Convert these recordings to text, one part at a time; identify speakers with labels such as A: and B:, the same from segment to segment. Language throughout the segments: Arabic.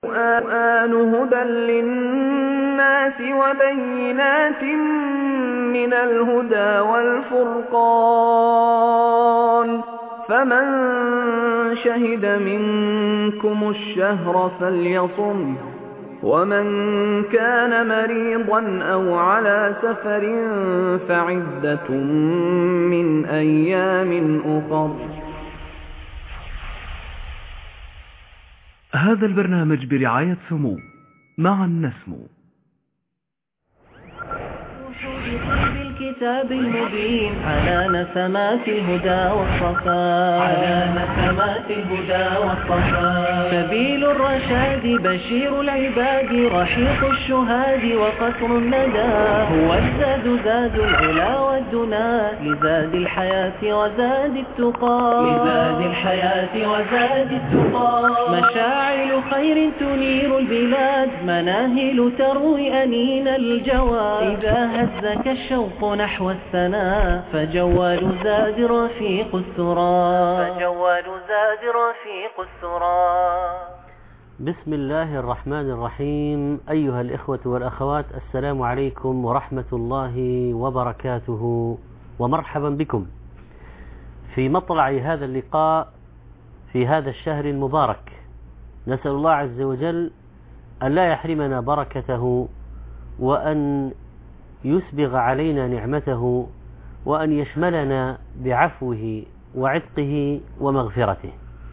A: القرآن هدى للناس وبينات من الهدى والفرقان فمن شهد منكم الشهر فليصم ومن كان مريضا أو على سفر فعدة من أيام أخر.
B: هذا البرنامج برعاية سمو معا نسمو.
C: الكتاب المبين على نسمات الهدى والصفا سبيل الرشاد بشير العباد رحيق الشهاد وقصر الندى هو الزاد زاد العلا والدنا لزاد الحياة وزاد التقى مشاعل خير تنير البلاد مناهل تروي أنين الجواد إذا هزك الشوق نحو السنا فجوال زاد رفيق السرى.
D: بسم الله الرحمن الرحيم. أيها الإخوة والأخوات، السلام عليكم ورحمة الله وبركاته، ومرحبا بكم في مطلع هذا اللقاء في هذا الشهر المبارك. نسأل الله عز وجل أن لا يحرمنا بركته، وأن يسبغ علينا نعمته، وأن يشملنا بعفوه وعتقه ومغفرته.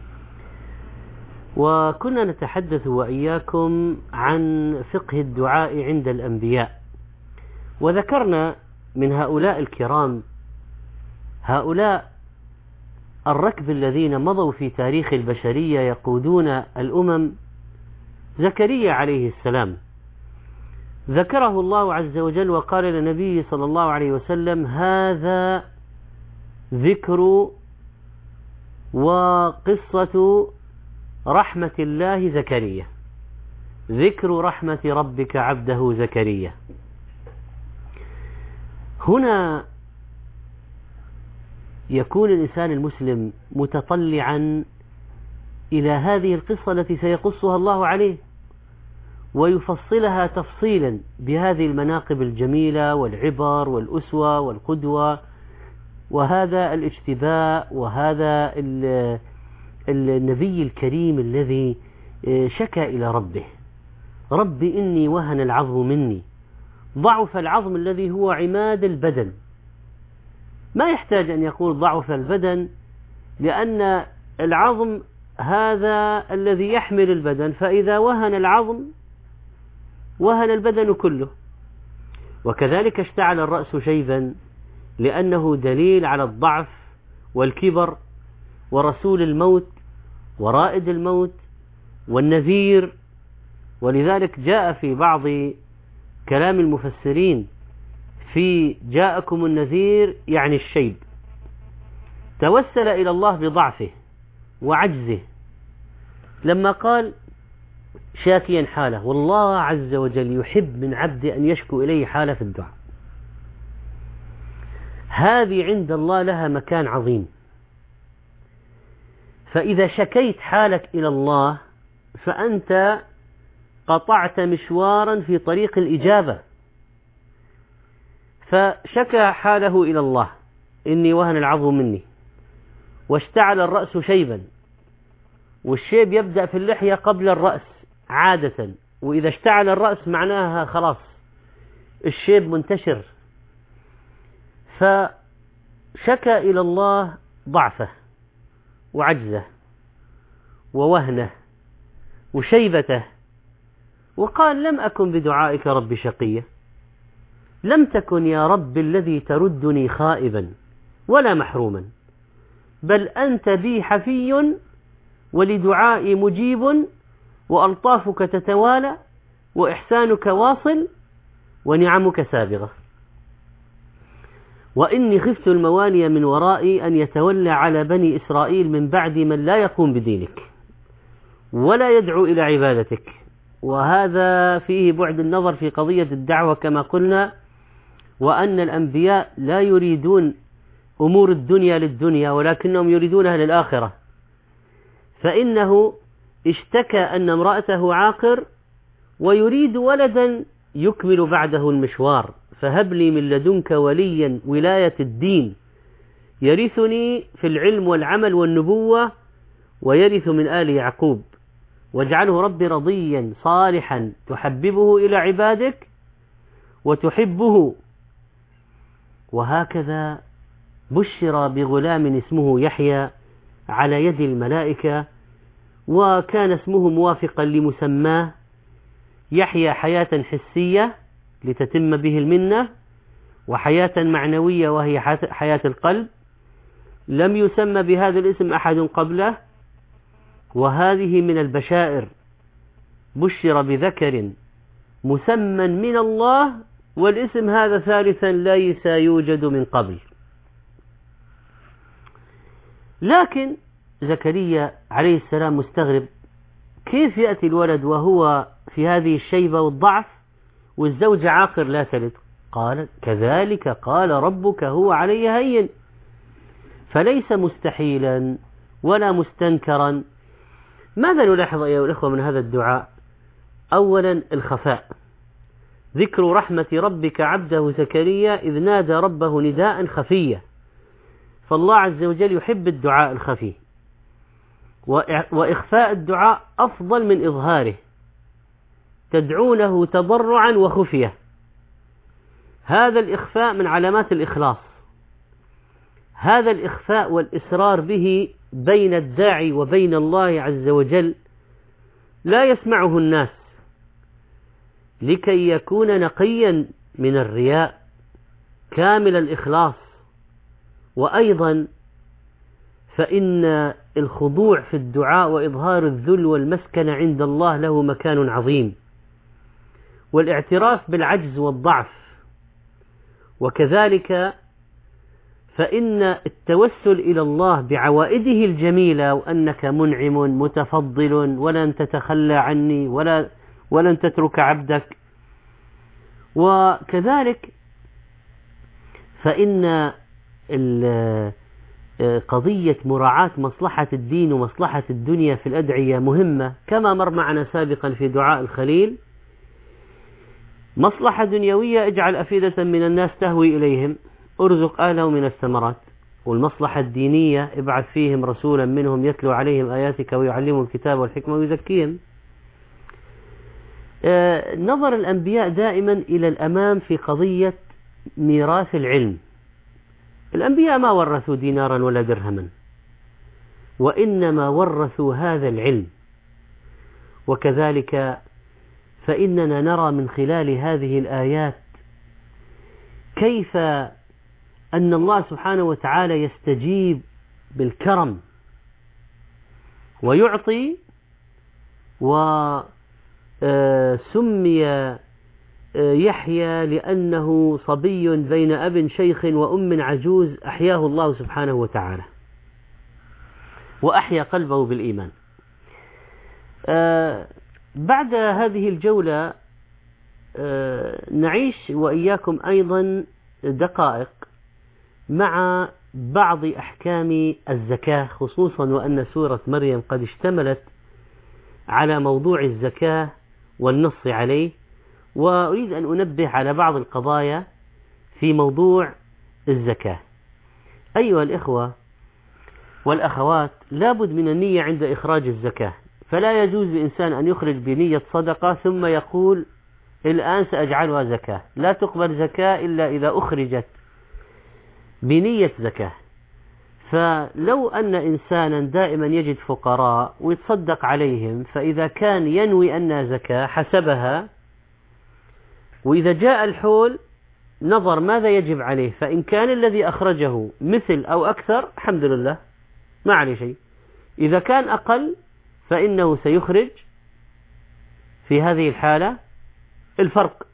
D: وكنا نتحدث وإياكم عن فقه الدعاء عند الأنبياء، وذكرنا من هؤلاء الكرام هؤلاء الركب الذين مضوا في تاريخ البشرية يقودون الأمم. زكريا عليه السلام ذكره الله عز وجل وقال للنبي صلى الله عليه وسلم: هذا ذكر وقصة رحمة الله زكريا، ذكر رحمة ربك عبده زكريا. هنا يكون الإنسان المسلم متطلعا إلى هذه القصة التي سيقصها الله عليه، ويفصلها تفصيلا بهذه المناقب الجميلة والعبر والأسوة والقدوة، وهذا الاجتباء، وهذا النبي الكريم الذي شكى إلى ربه: رب إني وهن العظم مني، ضعف العظم الذي هو عماد البدن. ما يحتاج أن يقول ضعف البدن، لأن العظم هذا الذي يحمل البدن، فإذا وهن العظم وهن البدن كله. وكذلك اشتعل الرأس شيبا، لأنه دليل على الضعف والكبر، ورسول الموت ورائد الموت والنذير. ولذلك جاء في بعض كلام المفسرين في جاءكم النذير يعني الشيب، توسل إلى الله بضعفه وعجزه لما قال شاكيا حاله، والله عز وجل يحب من عبده أن يشكو إليه حاله في الدعاء. هذه عند الله لها مكان عظيم. فإذا شكيت حالك إلى الله فأنت قطعت مشوارا في طريق الإجابة. فشكى حاله إلى الله: إني وهن العظم مني، واشتعل الرأس شيبا. والشيب يبدأ في اللحية قبل الرأس عادة، وإذا اشتعل الرأس معناها خلاص الشيب منتشر. فشكى إلى الله ضعفه وعجزه ووهنه وشيبته، وقال: لم أكن بدعائك رب شقيا، لم تكن يا رب الذي تردني خائبا ولا محروما، بل أنت بي حفي ولدعائي مجيب، وألطافك تتوالى وإحسانك واصل ونعمك سابغة. وإني خفت الموالي من ورائي أن يتولى على بني إسرائيل من بعد من لا يقوم بدينك ولا يدعو إلى عبادتك. وهذا فيه بعد النظر في قضية الدعوة كما قلنا، وأن الأنبياء لا يريدون أمور الدنيا للدنيا، ولكنهم يريدونها للآخرة. فإنه اشتكى أن امرأته عاقر ويريد ولدا يكمل بعده المشوار، فهب لي من لدنك وليا ولاية الدين يرثني في العلم والعمل والنبوة ويرث من آل يعقوب، واجعله ربي رضيا صالحا تحببه إلى عبادك وتحبه. وهكذا بشر بغلام اسمه يحيى على يد الملائكة، وكان اسمه موافقا لمسماه، يحيى حياة حسية لتتم به المنة، وحياة معنوية وهي حياة القلب، لم يسمى بهذا الاسم أحد قبله. وهذه من البشائر، بشر بذكر مسمى من الله، والاسم هذا ثالثا ليس يوجد من قبل. لكن زكريا عليه السلام مستغرب، كيف يأتي الولد وهو في هذه الشيبة والضعف والزوجة عاقر لا تلد؟ قال كذلك قال ربك هو علي هين، فليس مستحيلا ولا مستنكرا. ماذا نلاحظ أيها الأخوة من هذا الدعاء؟ أولا الخفاء، ذكر رحمة ربك عبده زكريا إذ نادى ربه نداء خفيا، فالله عز وجل يحب الدعاء الخفي، وإخفاء الدعاء أفضل من إظهاره، تدعونه تضرعا وخفية. هذا الإخفاء من علامات الإخلاص، هذا الإخفاء والإسرار به بين الداعي وبين الله عز وجل لا يسمعه الناس، لكي يكون نقيا من الرياء كامل الإخلاص. وأيضا فإن الخضوع في الدعاء وإظهار الذل والمسكنة عند الله له مكان عظيم، والاعتراف بالعجز والضعف. وكذلك فإن التوسل إلى الله بعوائده الجميلة، وأنك منعم متفضل ولن تتخلى عني ولن تترك عبدك. وكذلك فإن قضية مراعاة مصلحة الدين ومصلحة الدنيا في الأدعية مهمة، كما مر معنا سابقا في دعاء الخليل: مصلحة دنيوية اجعل أفئدة من الناس تهوي إليهم، ارزق أهلهم من الثمرات. والمصلحة الدينية ابعث فيهم رسولا منهم يتلو عليهم آياتك ويعلمهم الكتاب والحكمة ويزكيهم. نظر الأنبياء دائما إلى الأمام في قضية ميراث العلم. الأنبياء ما ورثوا دينارا ولا درهما، وإنما ورثوا هذا العلم. وكذلك فإننا نرى من خلال هذه الآيات كيف أن الله سبحانه وتعالى يستجيب بالكرم ويعطي. وسمي يحيى لأنه صبي بين أب شيخ وأم عجوز أحياه الله سبحانه وتعالى وأحيا قلبه بالإيمان. بعد هذه الجولة نعيش وإياكم أيضا دقائق مع بعض أحكام الزكاة، خصوصا وأن سورة مريم قد اشتملت على موضوع الزكاة والنص عليه. وأريد أن أنبه على بعض القضايا في موضوع الزكاة. أيها الإخوة والأخوات، لابد من النية عند إخراج الزكاة، فلا يجوز لإنسان أن يخرج بنية صدقة ثم يقول الآن سأجعلها زكاة. لا تقبل زكاة إلا إذا أخرجت بنية زكاة. فلو أن إنسانا دائما يجد فقراء ويتصدق عليهم، فإذا كان ينوي أنها زكاة حسبها، وإذا جاء الحول نظر ماذا يجب عليه، فإن كان الذي أخرجه مثل أو أكثر الحمد لله ما عليه شيء، إذا كان أقل فإنه سيخرج في هذه الحالة الفرق.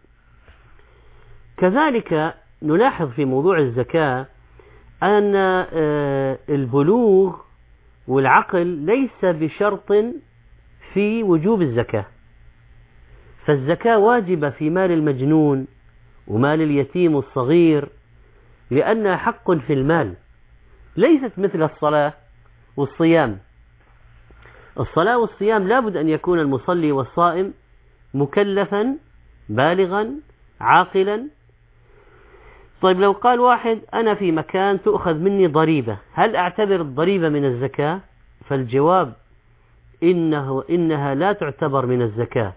D: كذلك نلاحظ في موضوع الزكاة أن البلوغ والعقل ليس بشرط في وجوب الزكاة، فالزكاة واجبة في مال المجنون ومال اليتيم الصغير، لأنها حق في المال، ليست مثل الصلاة والصيام. الصلاة والصيام لابد أن يكون المصلي والصائم مكلفا بالغا عاقلا. طيب لو قال واحد أنا في مكان تؤخذ مني ضريبة، هل أعتبر الضريبة من الزكاة؟ فالجواب إنها لا تعتبر من الزكاة،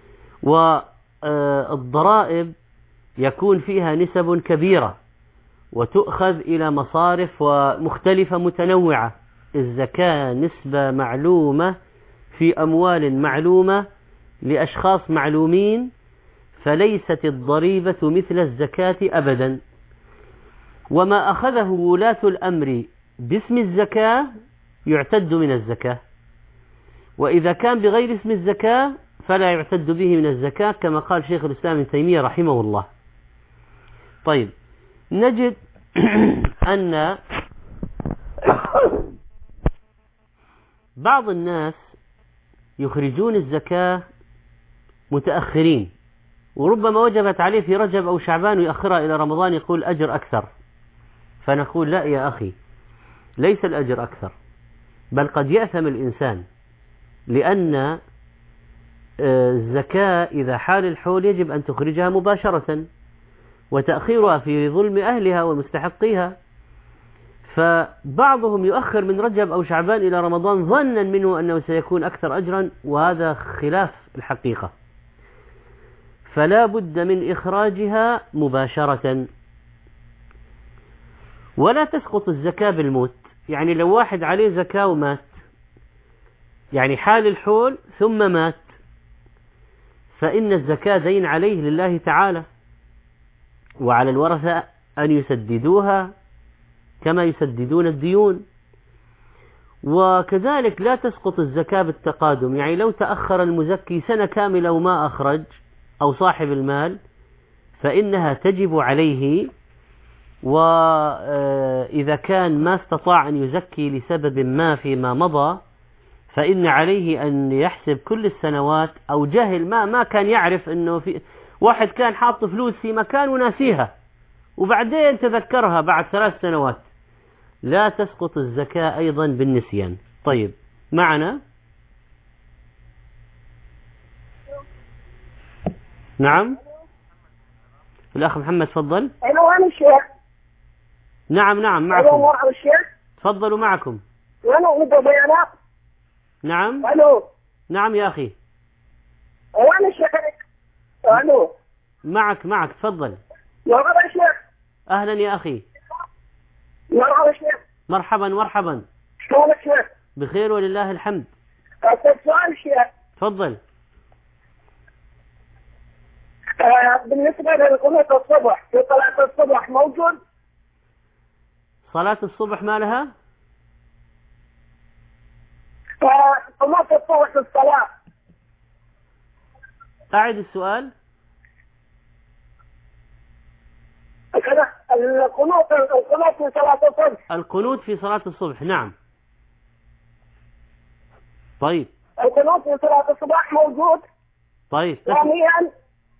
D: والضرائب يكون فيها نسب كبيرة وتؤخذ إلى مصارف ومختلفة متنوعة. الزكاة نسبة معلومة في أموال معلومة لأشخاص معلومين، فليست الضريبة مثل الزكاة أبدا. وما أخذه ولاة الأمر باسم الزكاة يعتد من الزكاة، وإذا كان بغير اسم الزكاة فلا يعتد به من الزكاة، كما قال شيخ الإسلام ابن تيمية رحمه الله. طيب نجد أن بعض الناس يخرجون الزكاة متأخرين، وربما وجبت عليه في رجب أو شعبان ويأخرها إلى رمضان، يقول أجر أكثر. فنقول لا يا أخي، ليس الأجر أكثر، بل قد يأثم الإنسان، لأن الزكاة إذا حال الحول يجب أن تخرجها مباشرة، وتأخيرها في ظلم أهلها ومستحقيها. فبعضهم يؤخر من رجب أو شعبان إلى رمضان ظنا منه أنه سيكون أكثر أجرا، وهذا خلاف الحقيقة. فلا بد من إخراجها مباشرة. ولا تسقط الزكاة بالموت، يعني لو واحد عليه زكاة ومات، يعني حال الحول ثم مات، فإن الزكاة دين عليه لله تعالى، وعلى الورثة أن يسددوها كما يسددون الديون. وكذلك لا تسقط الزكاة بالتقادم، يعني لو تأخر المزكي سنة كاملة وما أخرج أو صاحب المال فإنها تجب عليه. وإذا كان ما استطاع أن يزكي لسبب ما فيما مضى فإن عليه أن يحسب كل السنوات، أو جهل ما كان يعرف أنه في واحد كان حاط فلوس في مكان وناسيها وبعدين تذكرها بعد 3 سنوات، لا تسقط الزكاة أيضا بالنسيان. طيب معنا؟ نعم الأخ محمد تفضل.
E: أنا الشيخ.
D: نعم معكم.
E: مرحبا الشيخ.
D: تفضلوا معكم.
E: أنا أريد بيانات.
D: نعم.
E: ألو.
D: نعم يا أخي.
E: وأنا الشيخ. ألو.
D: معك تفضل.
E: مرحبا الشيخ.
D: أهلا يا أخي.
E: مرحبا الشيخ.
D: مرحبا.
E: شلونك الشيخ؟
D: بخير ولله الحمد.
E: سؤال الشيخ.
D: تفضل.
E: بالنسبة لقنوت الصبح، في صلاة الصبح موجود؟
D: صلاة الصبح ما لها؟
E: قنوت الصبح في الصلاة.
D: أعد السؤال.
E: القنوت في صلاة الصبح.
D: القنوت في صلاة الصبح، نعم. طيب.
E: القنوت في صلاة الصبح موجود.
D: طيب.
E: ثانيا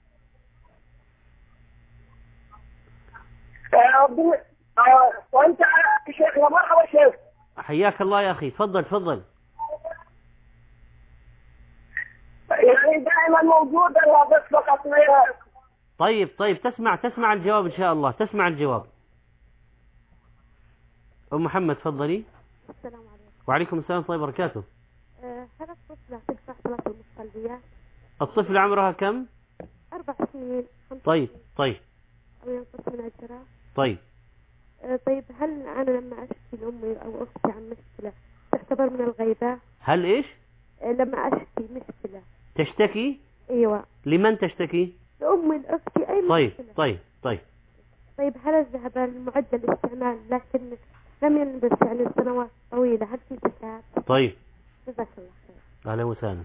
E: وانت شيخ. مرحبا شيخ.
D: حياك الله يا أخي. تفضل.
E: يعني دائما موجود ولا بس فقط؟
D: طيب تسمع الجواب إن شاء الله. تسمع الجواب. أم محمد تفضلي.
F: السلام عليكم.
D: وعليكم السلام ورحمة الله وبركاته.
F: هل الطفلة تنفع صلاة المصليات؟
D: الطفل عمرها كم؟
F: 4 سنين 5
D: طيب.
F: أو ينقص من أجرها.
D: طيب
F: هل أنا لما أشتكي لأمي أو أختي عن مشكلة تعتبر من الغيبة؟
D: هل إيش؟
F: لما أشتكي مشكلة.
D: تشتكي؟
F: أيوة.
D: لمن تشتكي؟
F: لأمي لأختي أي مشكلة. طيب هل الذهب المعدل الاستعمال لكن لم يلبس يعني سنوات طويلة، هل في فساد؟
D: طيب
F: جزاك الله خير.
D: أهلا وسهلا.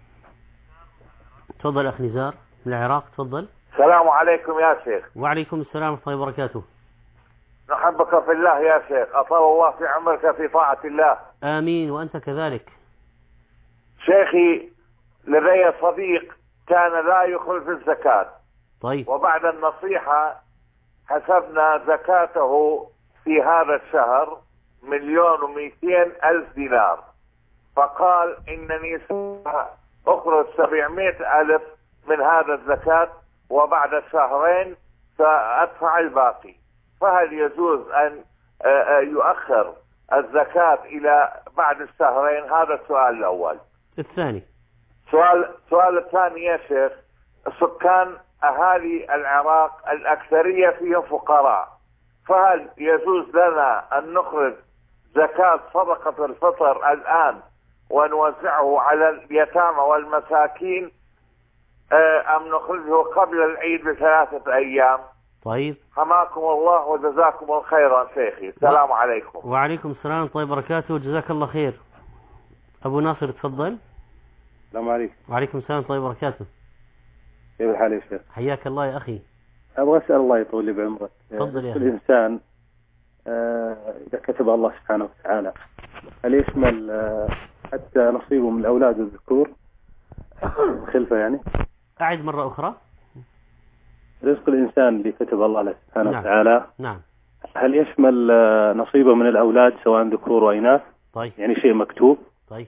D: تفضل أخ نزار من العراق. تفضل.
G: السلام عليكم يا شيخ.
D: وعليكم السلام ورحمة الله وبركاته.
G: نحبك في الله يا شيخ، أطال الله في عمرك في طاعة الله.
D: آمين وأنت كذلك.
G: شيخي لدي صديق كان لا يخرج الزكاة.
D: طيب.
G: وبعد النصيحة حسبنا زكاته في هذا الشهر 1,200,000 دينار. فقال إنني أخرج 700 ألف من هذا الزكاة وبعد شهرين سأدفع الباقي، فهل يجوز أن يؤخر الزكاة إلى بعد الشهرين؟ هذا السؤال الأول.
D: الثاني،
G: سؤال الثاني يا شيخ، سكان أهالي العراق الأكثرية فيهم فقراء، فهل يجوز لنا أن نخرج زكاة صدقة الفطر الآن ونوزعه على اليتامى والمساكين أم نخرجه قبل العيد ب3 أيام؟
D: طيب،
G: حماكم الله وجزاكم الله خيرا شيخي. السلام عليكم.
D: وعليكم السلام ورحمة الله وبركاته، جزاك الله خير. أبو ناصر تفضل.
H: السلام عليكم.
D: وعليكم السلام ورحمة الله وبركاته.
H: كيف الحال يا شيخ؟
D: حياك الله يا أخي.
H: أبغى أسأل الله يطول لي بعمرك.
D: تفضل يا أخي.
H: الإنسان إذا كتب الله سبحانه وتعالى هل يشمل حتى نصيبه من الأولاد الذكور خلفة يعني؟
D: أعد مرة أخرى.
H: رزق الإنسان اللي كتب الله له سبحانه
D: نعم.
H: وتعالى
D: نعم.
H: هل يشمل نصيبه من الأولاد سواء ذكور وإناث؟
D: طيب.
H: يعني شيء مكتوب؟
D: طيب.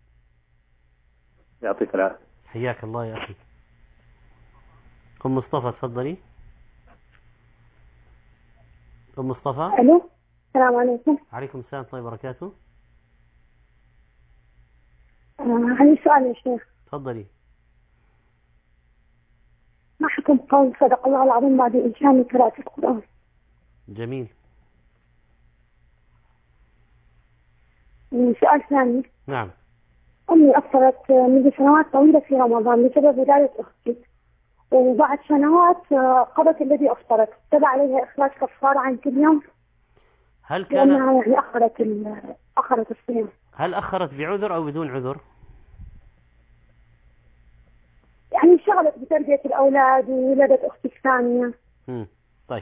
H: يعطيك العافية.
D: حياك الله يا أخي. أم مصطفى تفضلي. أم مصطفى.
F: الو، السلام عليكم.
D: عليكم السلام ورحمة الله وبركاته.
F: عندي سؤال يا شيخ.
D: تفضلي.
F: ما حكم قول صدق الله العظيم بعد إنشان قراءة القرآن؟
D: جميل.
F: سؤال ثاني.
D: نعم.
F: أمي أفطرت منذ سنوات طويلة في رمضان بسبب ولادة أختي، وبعد سنوات قضت الذي أفطرت، تبع عليها إخراج كفارة عن كل يوم.
D: هل كان
F: لأنها يعني أخرت الصيام.
D: هل أخرت بعذر أو بدون عذر؟
F: يعني انشغلت بتربية الأولاد وولادت أختي الثانية.
D: طيب.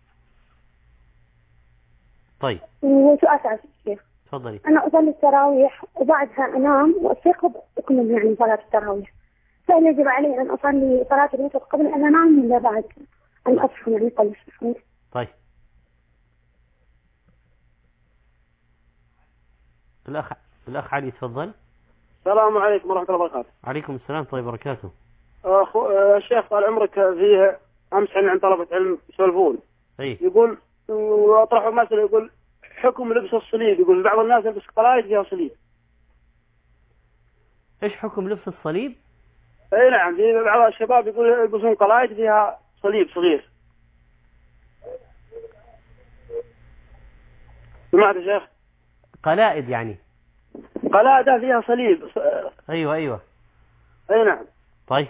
D: طيب.
F: وسؤال ثالث شيخ.
D: تفضلي.
F: أنا أصلي التراويح وبعدها أنام وأستيقظ أكمل يعني صلاة التراويح، فهل يجب علي أن أصلي صلاة الوتر قبل أن أنام ولا بعد أن أصحى يعني قبل السحور؟
D: طيب. الأخ علي تفضل.
I: السلام عليكم ورحمة الله وبركاته.
D: عليكم السلام ورحمة الله وبركاته.
I: الشيخ طال عمرك، فيه أمس عن طلبة علم يسولفون.
D: أي.
I: يقول وأطرحوا مسألة، يقول حكم لبس الصليب، يقول بعض الناس يلبس قلايد فيها صليب.
D: إيش حكم لبس الصليب؟
I: أي نعم، في بعض الشباب يقول يلبسون قلايد فيها صليب صغير. سمعت يا شيخ؟
D: قلائد يعني؟
I: قلادة فيها صليب.
D: أيوة.
I: أي نعم.
D: طيب.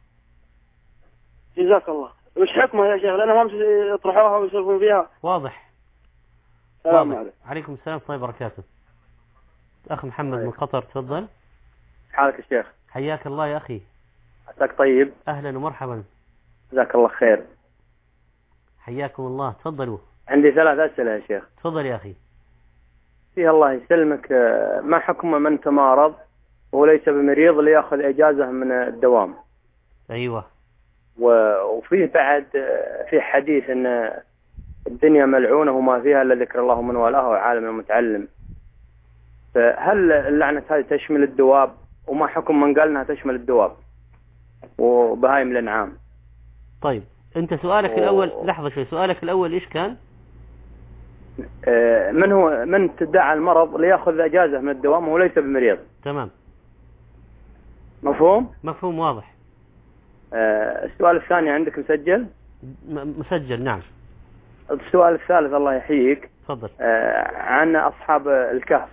I: جزاك الله. وش حكمها يا شيخ؟ لأنهم أمس يطرحوها ويسولفون فيها.
D: واضح.
I: السلام عليكم.
D: عليكم السلام ورحمة الله وبركاته. أخ محمد من قطر تفضل.
H: حالك يا شيخ؟
D: حياك الله يا أخي.
H: عساك طيب.
D: أهلا ومرحبا.
H: جزاك الله خير.
D: حياكم الله، تفضلوا.
H: عندي 3 أسئلة يا شيخ.
D: تفضل يا أخي.
H: فيها الله يسلمك، ما حكم من تمارض وليس بمريض ليأخذ إجازة من الدوام؟
D: أيوة.
H: وفيه بعد في حديث أن الدنيا ملعونة وما فيها إلا ذكر الله من والاه وعالم المتعلم، فهل اللعنة هذه تشمل الدواب؟ وما حكم من قال أنها تشمل الدواب وبهايم الأنعام؟
D: طيب، أنت سؤالك الأول، لحظة شوي، سؤالك الأول إيش كان؟
H: من تدعى المرض ليأخذ إجازة من الدوام وليس بمريض.
D: تمام.
H: مفهوم؟
D: مفهوم واضح.
H: السؤال الثاني عندك مسجل؟
D: مسجل نعم.
H: السؤال الثالث الله يحييك.
D: تفضل.
H: عن أصحاب الكهف.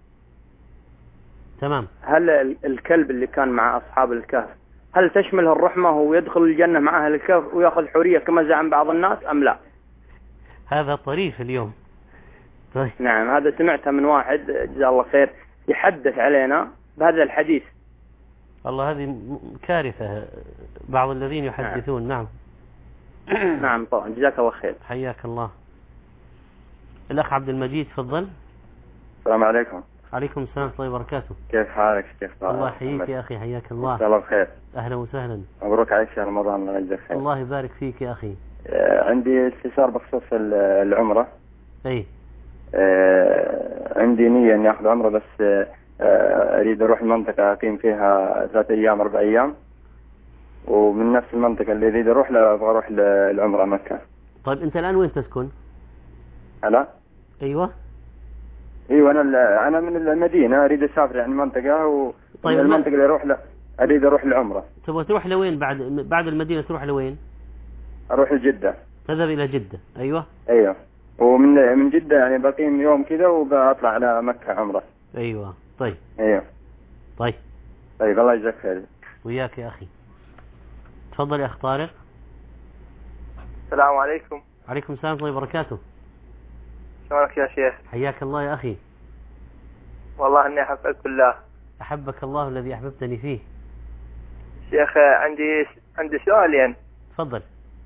D: تمام.
H: هل الكلب اللي كان مع أصحاب الكهف هل تشمله الرحمة ويدخل الجنة مع أهل الكهف ويأخذ حرية كما زعم بعض الناس أم لا؟
D: هذا طريف اليوم. طيب.
H: نعم، هذا سمعتها من واحد جزاه الله خير يحدث علينا بهذا الحديث.
D: والله هذه كارثة، بعض الذين يحدثون. نعم.
H: نعم طبعا، جزاك الله خير.
D: حياك الله. الأخ عبد المجيد تفضل.
J: السلام عليكم.
D: عليكم السلام ورحمة الله وبركاته.
J: كيف حالك كيف حالك؟
D: الله يحييك يا أخي، حياك الله.
J: إن شاء الله بخير.
D: أهلا وسهلا.
J: مبروك عليك شهر رمضان، الله يجزاك خير.
D: الله يبارك فيك يا أخي.
J: عندي استفسار بخصوص العمرة.
D: أي.
J: عندي نية إني أخذ عمرة، بس أريد أروح المنطقة أقيم فيها 3 أيام 4 أيام، ومن نفس المنطقة اللي أريد أروح لها أبغى أروح للعمرة مكة.
D: طيب أنت الآن وين تسكن؟
J: هلا؟
D: أيوة
J: أنا من المدينة، أريد أسافر يعني منطقة،
D: طيب
J: المنطقة اللي أروح أريد أروح العمرة.
D: تبغى تروح لوين بعد المدينة؟ تروح لوين؟
J: أروح لجدة.
D: تذهب إلى جدة. أيوة.
J: ومن جدة يعني بقيم يوم كذا وبطلع على مكة عمرة.
D: أيوة. طيب.
J: أيوة.
D: طيب
J: الله يجزاك خير.
D: وياك يا أخي. تفضل يا أخ طارق.
K: السلام عليكم.
D: عليكم السلام ورحمة الله وبركاته.
K: شلونك يا شيخ؟
D: حياك الله يا أخي.
K: والله إني أحبك بالله.
D: أحبك الله الذي أحببتني فيه.
K: شيخ عندي سؤالين.
D: تفضل.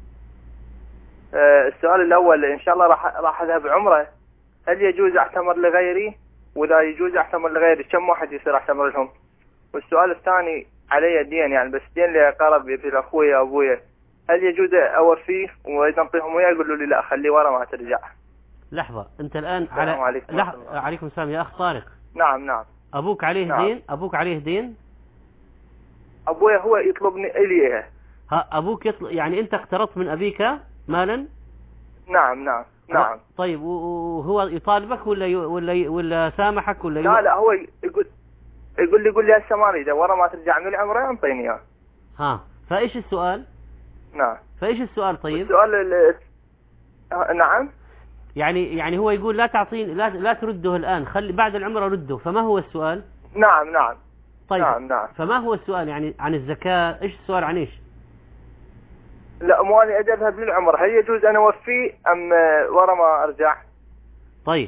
K: السؤال الأول، إن شاء الله راح أذهب عمرة، هل يجوز أعتمر لغيري؟ وإذا يجوز أعتمر لغيري كم واحد يصير أعتمر لهم؟ والسؤال الثاني، علي دين يعني بس دين لأقارب مثل أخوي وأبويا، هل يجوز أوفيه وإذا أنطيهم وياه يقولوا لي لا خلي ورا ما ترجع؟
D: لحظة، أنت الآن عليكم السلام يا أخ طارق.
K: نعم.
D: أبوك عليه دين؟ أبوك عليه دين؟
K: أبويا هو يطلبني إليه.
D: أبوك يطلب يعني أنت اقترضت من أبيك مالا؟
K: نعم.
D: طيب وهو يطالبك ولا سامحك ولا
K: لا هو يقول لي هسه ما اريده، ورا ما ترجع من العمره انطيني اياه.
D: فايش السؤال؟
K: نعم.
D: فايش السؤال؟ طيب
K: السؤال نعم
D: يعني هو يقول لا تعطيني، لا ترده الآن، خلي بعد العمره رده، فما هو السؤال؟
K: نعم.
D: طيب
K: نعم.
D: فما هو السؤال يعني عن الزكاة؟ ايش السؤال عن ايش؟
K: لا مو أنا أذهب للعمر، هل يجوز أنا أوفيه أم ورا ما أرجع؟
D: طيب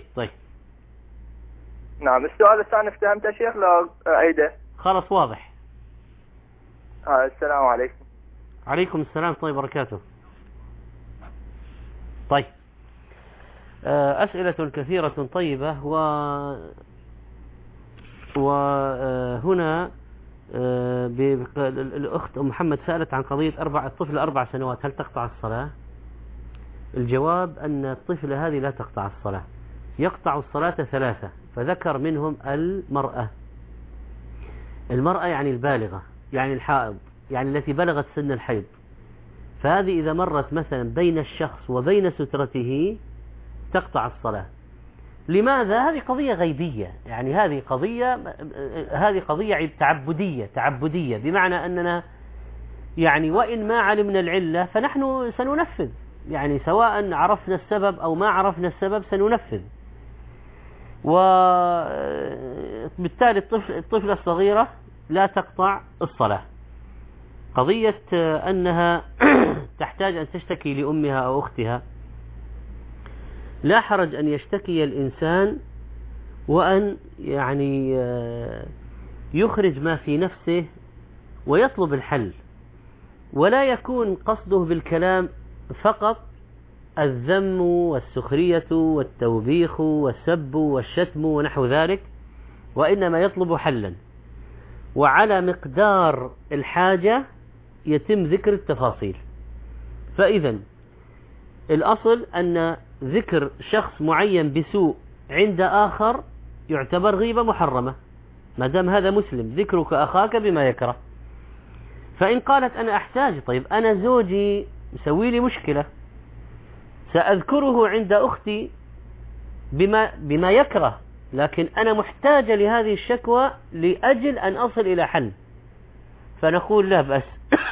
K: نعم. السؤال الثاني افتهمت يا شيخ لو أعيده؟
D: خلاص واضح.
K: السلام عليكم.
D: عليكم السلام ورحمة الله وبركاته. طيب أسئلة كثيرة طيبة، وهنا الأخت أم محمد سألت عن قضية الطفل 4 سنوات هل تقطع الصلاة؟ الجواب أن الطفل هذه لا تقطع الصلاة، يقطع الصلاة 3، فذكر منهم المرأة يعني البالغة، يعني الحائض، يعني التي بلغت سن الحيض، فهذه إذا مرت مثلا بين الشخص وبين سترته تقطع الصلاة. لماذا؟ هذه قضية غيبية، يعني هذه قضية تعبدية، بمعنى أننا يعني وإن ما علمنا العلة فنحن سننفذ، يعني سواء عرفنا السبب أو ما عرفنا السبب سننفذ. وبالتالي الطفلة الصغيرة لا تقطع الصلاة. قضية أنها تحتاج أن تشتكي لأمها أو أختها، لا حرج أن يشتكي الإنسان وأن يعني يخرج ما في نفسه ويطلب الحل، ولا يكون قصده بالكلام فقط الذم والسخرية والتوبيخ والسب والشتم ونحو ذلك، وإنما يطلب حلا، وعلى مقدار الحاجة يتم ذكر التفاصيل. فإذا الأصل أن ذكر شخص معين بسوء عند آخر يعتبر غيبة محرمة، ما دام هذا مسلم، ذكرك أخاك بما يكره. فإن قالت أنا أحتاج، طيب أنا زوجي مسوي لي مشكلة، سأذكره عند أختي بما يكره، لكن أنا محتاجة لهذه الشكوى لأجل أن أصل إلى حل، فنقول لا بأس.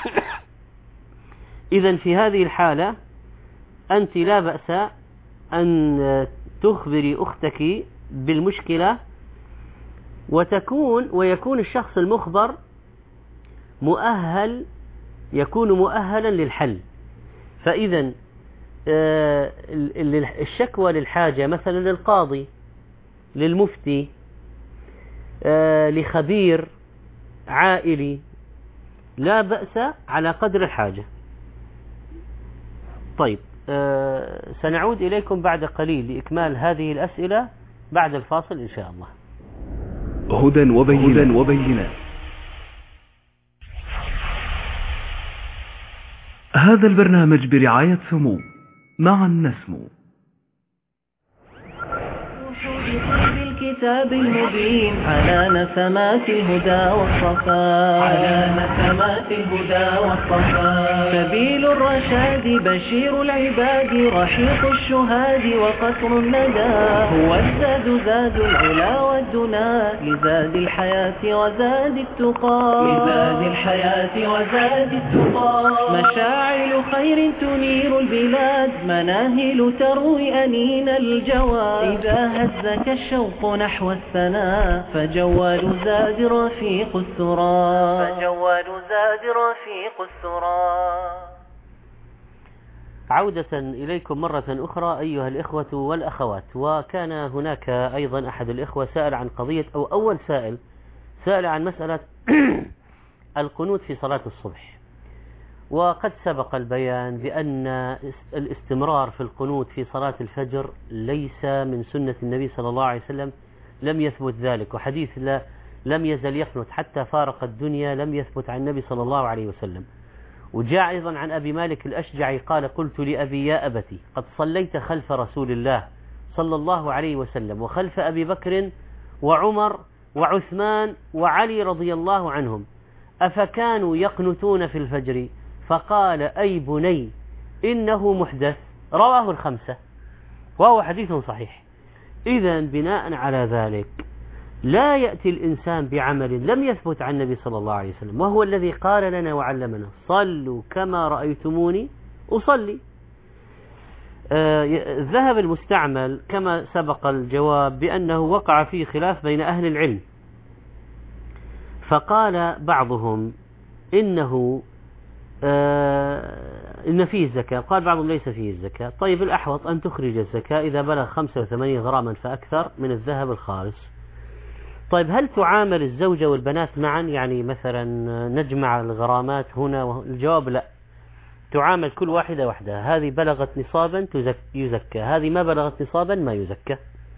D: إذن في هذه الحالة أنت لا بأس أن تخبري أختك بالمشكلة، ويكون الشخص المخبر يكون مؤهلا للحل. فإذا الشكوى للحاجة مثلا للقاضي، للمفتي، لخبير عائلي، لا بأس على قدر الحاجة. طيب سنعود إليكم بعد قليل لإكمال هذه الأسئلة بعد الفاصل إن شاء الله.
B: هدى وبينات. هذا البرنامج برعاية سمو معا نسمو.
C: الكتاب المبين على نسمات الهدى والصفا سبيل الرشاد بشير العباد رحيق الشهاد وقصر الندى هو الزاد زاد العلا والدنا لزاد الحياة وزاد التقى مشاعل خير تنير البلاد مناهل تروي أنين الجواد إذا هزك الشوق نحو الثناء فجوال زاد رفيق الثرى
D: عودة إليكم مرة أخرى أيها الإخوة والأخوات. وكان هناك أيضا أحد الإخوة سأل عن قضية، أو أول سأل عن مسألة القنوت في صلاة الصبح. وقد سبق البيان بأن الاستمرار في القنوت في صلاة الفجر ليس من سنة النبي صلى الله عليه وسلم، لم يثبت ذلك. وحديث لم يزل يقنت حتى فارق الدنيا لم يثبت عن النبي صلى الله عليه وسلم. وجاء أيضا عن أبي مالك الأشجعي قال: قلت لأبي يا أبتي قد صليت خلف رسول الله صلى الله عليه وسلم وخلف أبي بكر وعمر وعثمان وعلي رضي الله عنهم، أفكانوا يقنتون في الفجر؟ فقال: أي بني إنه محدث. رواه الخمسة وهو حديث صحيح. إذن بناء على ذلك لا يأتي الإنسان بعمل لم يثبت عن النبي صلى الله عليه وسلم، وهو الذي قال لنا وعلمنا: صلوا كما رأيتموني أصلي. الذهب المستعمل كما سبق الجواب بأنه وقع فيه خلاف بين أهل العلم، فقال بعضهم إن فيه الزكاة، قال بعضهم ليس فيه الزكاة. طيب الأحوط أن تخرج الزكاة إذا بلغ 85 غراما فأكثر من الذهب الخالص. طيب هل تعامل الزوجة والبنات معا؟ يعني مثلا نجمع الغرامات هنا الجواب لا، تعامل كل واحدة وحدها. هذه بلغت نصابا يزكى، هذه ما بلغت نصابا ما يزكى.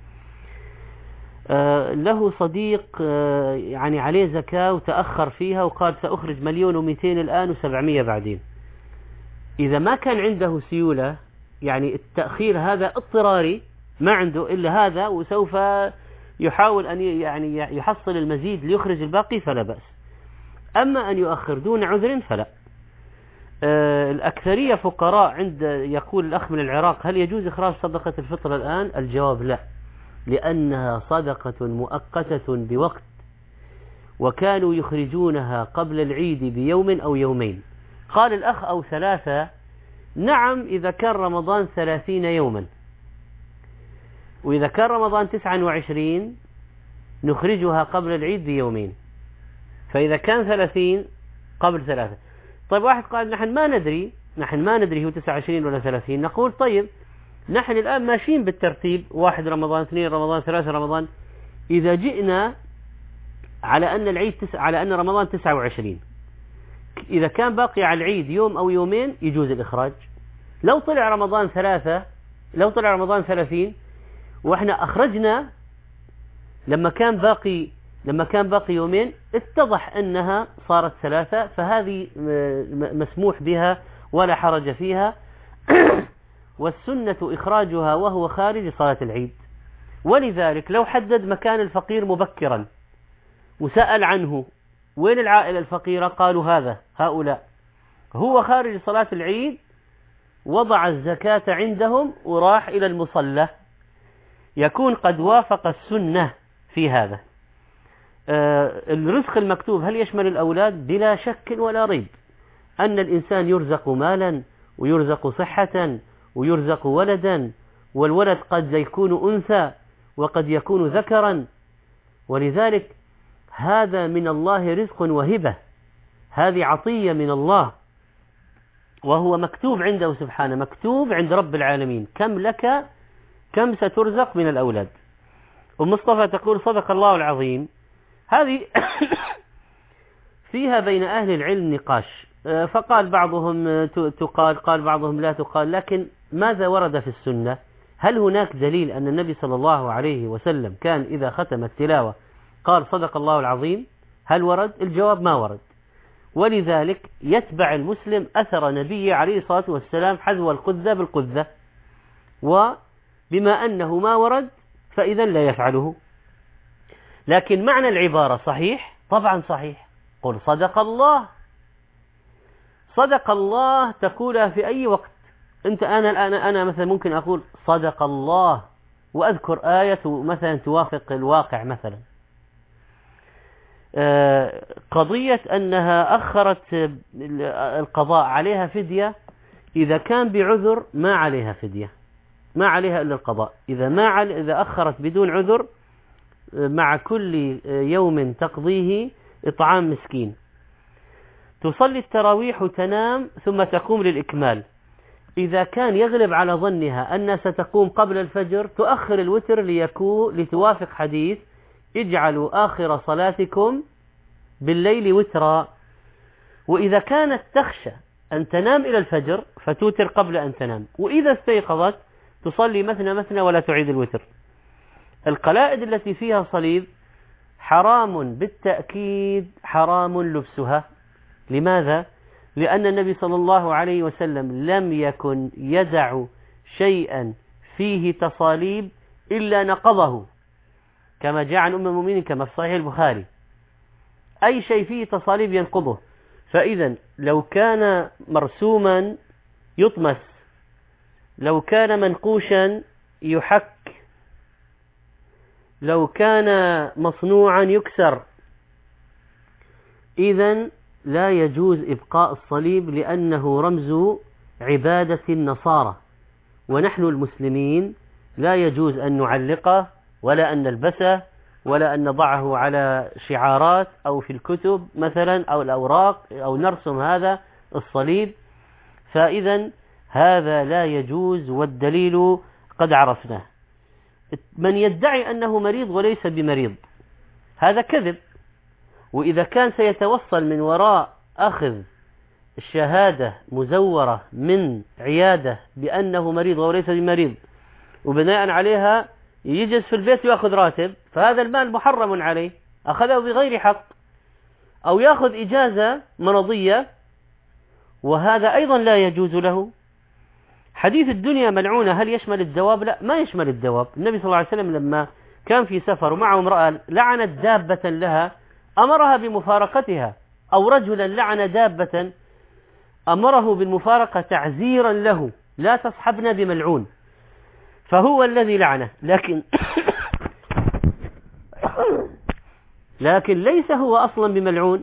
D: له صديق يعني عليه زكاة وتأخر فيها وقال سأخرج 1,200,000 الآن و700 بعدين. إذا ما كان عنده سيولة، يعني التأخير هذا اضطراري، ما عنده إلا هذا وسوف يحاول أن يعني يحصل المزيد ليخرج الباقي فلا بأس. أما أن يؤخر دون عذر فلا. الأكثرية فقراء. عند يقول الأخ من العراق: هل يجوز إخراج صدقة الفطر الآن؟ الجواب لا، لأنها صدقة مؤقتة بوقت، وكانوا يخرجونها قبل العيد بيوم أو يومين. قال الأخ: أو 3. نعم إذا كان رمضان 30 يوما، وإذا كان رمضان 29 نخرجها قبل العيد بيومين، فإذا كان 30 قبل 3. طيب واحد قال: نحن ما ندري هو 29 ولا 30. نقول: طيب نحن الآن ماشيين بالترتيب، 1 رمضان 2 رمضان 3 رمضان. إذا جئنا على أن العيد على أن رمضان 29، إذا كان باقي على العيد يوم أو يومين يجوز الإخراج. لو طلع رمضان 30 وإحنا أخرجنا لما كان باقي يومين، اتضح أنها صارت 3، فهذه مسموح بها ولا حرج فيها. والسنة إخراجها وهو خارج صلاة العيد. ولذلك لو حدد مكان الفقير مبكرا وسأل عنه وين العائلة الفقيرة، قالوا هؤلاء، هو خارج صلاة العيد وضع الزكاة عندهم وراح إلى المصلى، يكون قد وافق السنة في هذا. الرزق المكتوب هل يشمل الأولاد؟ بلا شك ولا ريب أن الإنسان يرزق مالا ويرزق صحة ويرزق ولدا، والولد قد يكون أنثى وقد يكون ذكرا، ولذلك هذا من الله رزق وهبة، هذه عطية من الله، وهو مكتوب عنده سبحانه، مكتوب عند رب العالمين كم لك كم سترزق من الأولاد. ومصطفى تقول: صدق الله العظيم. هذه فيها بين أهل العلم نقاش، فقال بعضهم تقال، قال بعضهم لا تقال. لكن ماذا ورد في السنة؟ هل هناك دليل أن النبي صلى الله عليه وسلم كان إذا ختم التلاوة قال صدق الله العظيم؟ هل ورد؟ الجواب ما ورد. ولذلك يتبع المسلم أثر نبيه عليه الصلاة والسلام حذو القذة بالقذة، وبما أنه ما ورد فإذا لا يفعله. لكن معنى العبارة صحيح؟ طبعا صحيح. قل صدق الله. صدق الله تقولها في أي وقت. أنا مثلا ممكن أقول صدق الله وأذكر آية مثلا توافق الواقع مثلا. قضية أنها أخرت القضاء عليها فدية، إذا كان بعذر ما عليها فدية، ما عليها إلا القضاء. إذا أخرت بدون عذر مع كل يوم تقضيه إطعام مسكين. تصلي التراويح وتنام ثم تقوم للإكمال. إذا كان يغلب على ظنها أنها ستقوم قبل الفجر تؤخر الوتر لتوافق حديث اجعلوا آخر صلاتكم بالليل وترا. وإذا كانت تخشى أن تنام إلى الفجر فتوتر قبل أن تنام، وإذا استيقظت تصلي مثنى ولا تعيد الوتر. القلائد التي فيها صليب حرام بالتأكيد، حرام لبسها. لماذا؟ لأن النبي صلى الله عليه وسلم لم يكن يدع شيئا فيه تصاليب إلا نقضه، كما جاء عن أم المؤمنين كما في صحيح البخاري. أي شيء فيه تصاليب ينقضه. فإذا لو كان مرسوما يطمس، لو كان منقوشا يحك، لو كان مصنوعا يكسر، إذن لا يجوز إبقاء الصليب لأنه رمز عبادة النصارى، ونحن المسلمين لا يجوز أن نعلقه ولا أن نلبسه ولا أن نضعه على شعارات أو في الكتب مثلا أو الأوراق أو نرسم هذا الصليب. فإذا هذا لا يجوز، والدليل قد عرفناه. من يدعي أنه مريض وليس بمريض هذا كذب. وإذا كان سيتوصل من وراء أخذ الشهادة مزورة من عيادة بأنه مريض وليس بمريض وبناء عليها يجلس في البيت ويأخذ راتب، فهذا المال محرم عليه، أخذه بغير حق. أو يأخذ إجازة مرضية وهذا أيضا لا يجوز له. حديث الدنيا ملعونة هل يشمل الدواب؟ لا، ما يشمل الدواب. النبي صلى الله عليه وسلم لما كان في سفر ومعه امرأة لعنت دابة لها أمرها بمفارقتها، أو رجلا لعن دابة أمره بالمفارقة تعزيرا له، لا تصحبنا بملعون، فهو الذي لعنه. لكن ليس هو أصلا بملعون،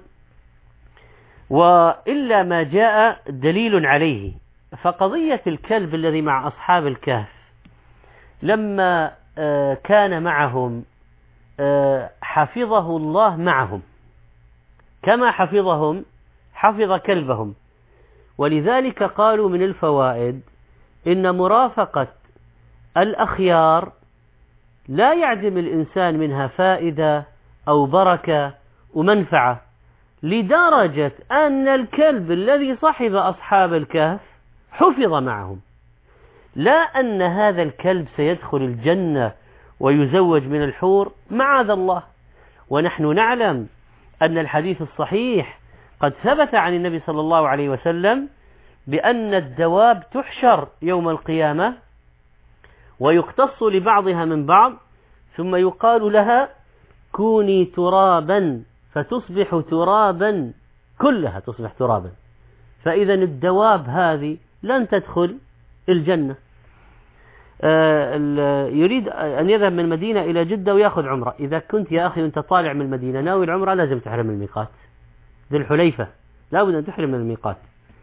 D: وإلا ما جاء دليل عليه. فقضية الكلب الذي مع أصحاب الكهف لما كان معهم حفظه الله معهم كما حفظهم حفظ كلبهم. ولذلك قالوا من الفوائد إن مرافقة الأخيار لا يعدم الإنسان منها فائدة أو بركة ومنفعة، لدرجة أن الكلب الذي صحب أصحاب الكهف حفظ معهم، لا أن هذا الكلب سيدخل الجنة ويزوج من الحور، معاذ الله. ونحن نعلم أن الحديث الصحيح قد ثبت عن النبي صلى الله عليه وسلم بأن الدواب تحشر يوم القيامة ويقتص لبعضها من بعض، ثم يقال لها كوني ترابا فتصبح ترابا، كلها تصبح ترابا. فإذا الدواب هذه لن تدخل الجنة. يريد أن يذهب من المدينة إلى جدة ويأخذ عمرة. إذا كنت يا أخي أنت طالع من المدينة ناوي العمرة لازم تحرم من الميقات ذي الحليفة، لا بد أن تحرم من الميقات.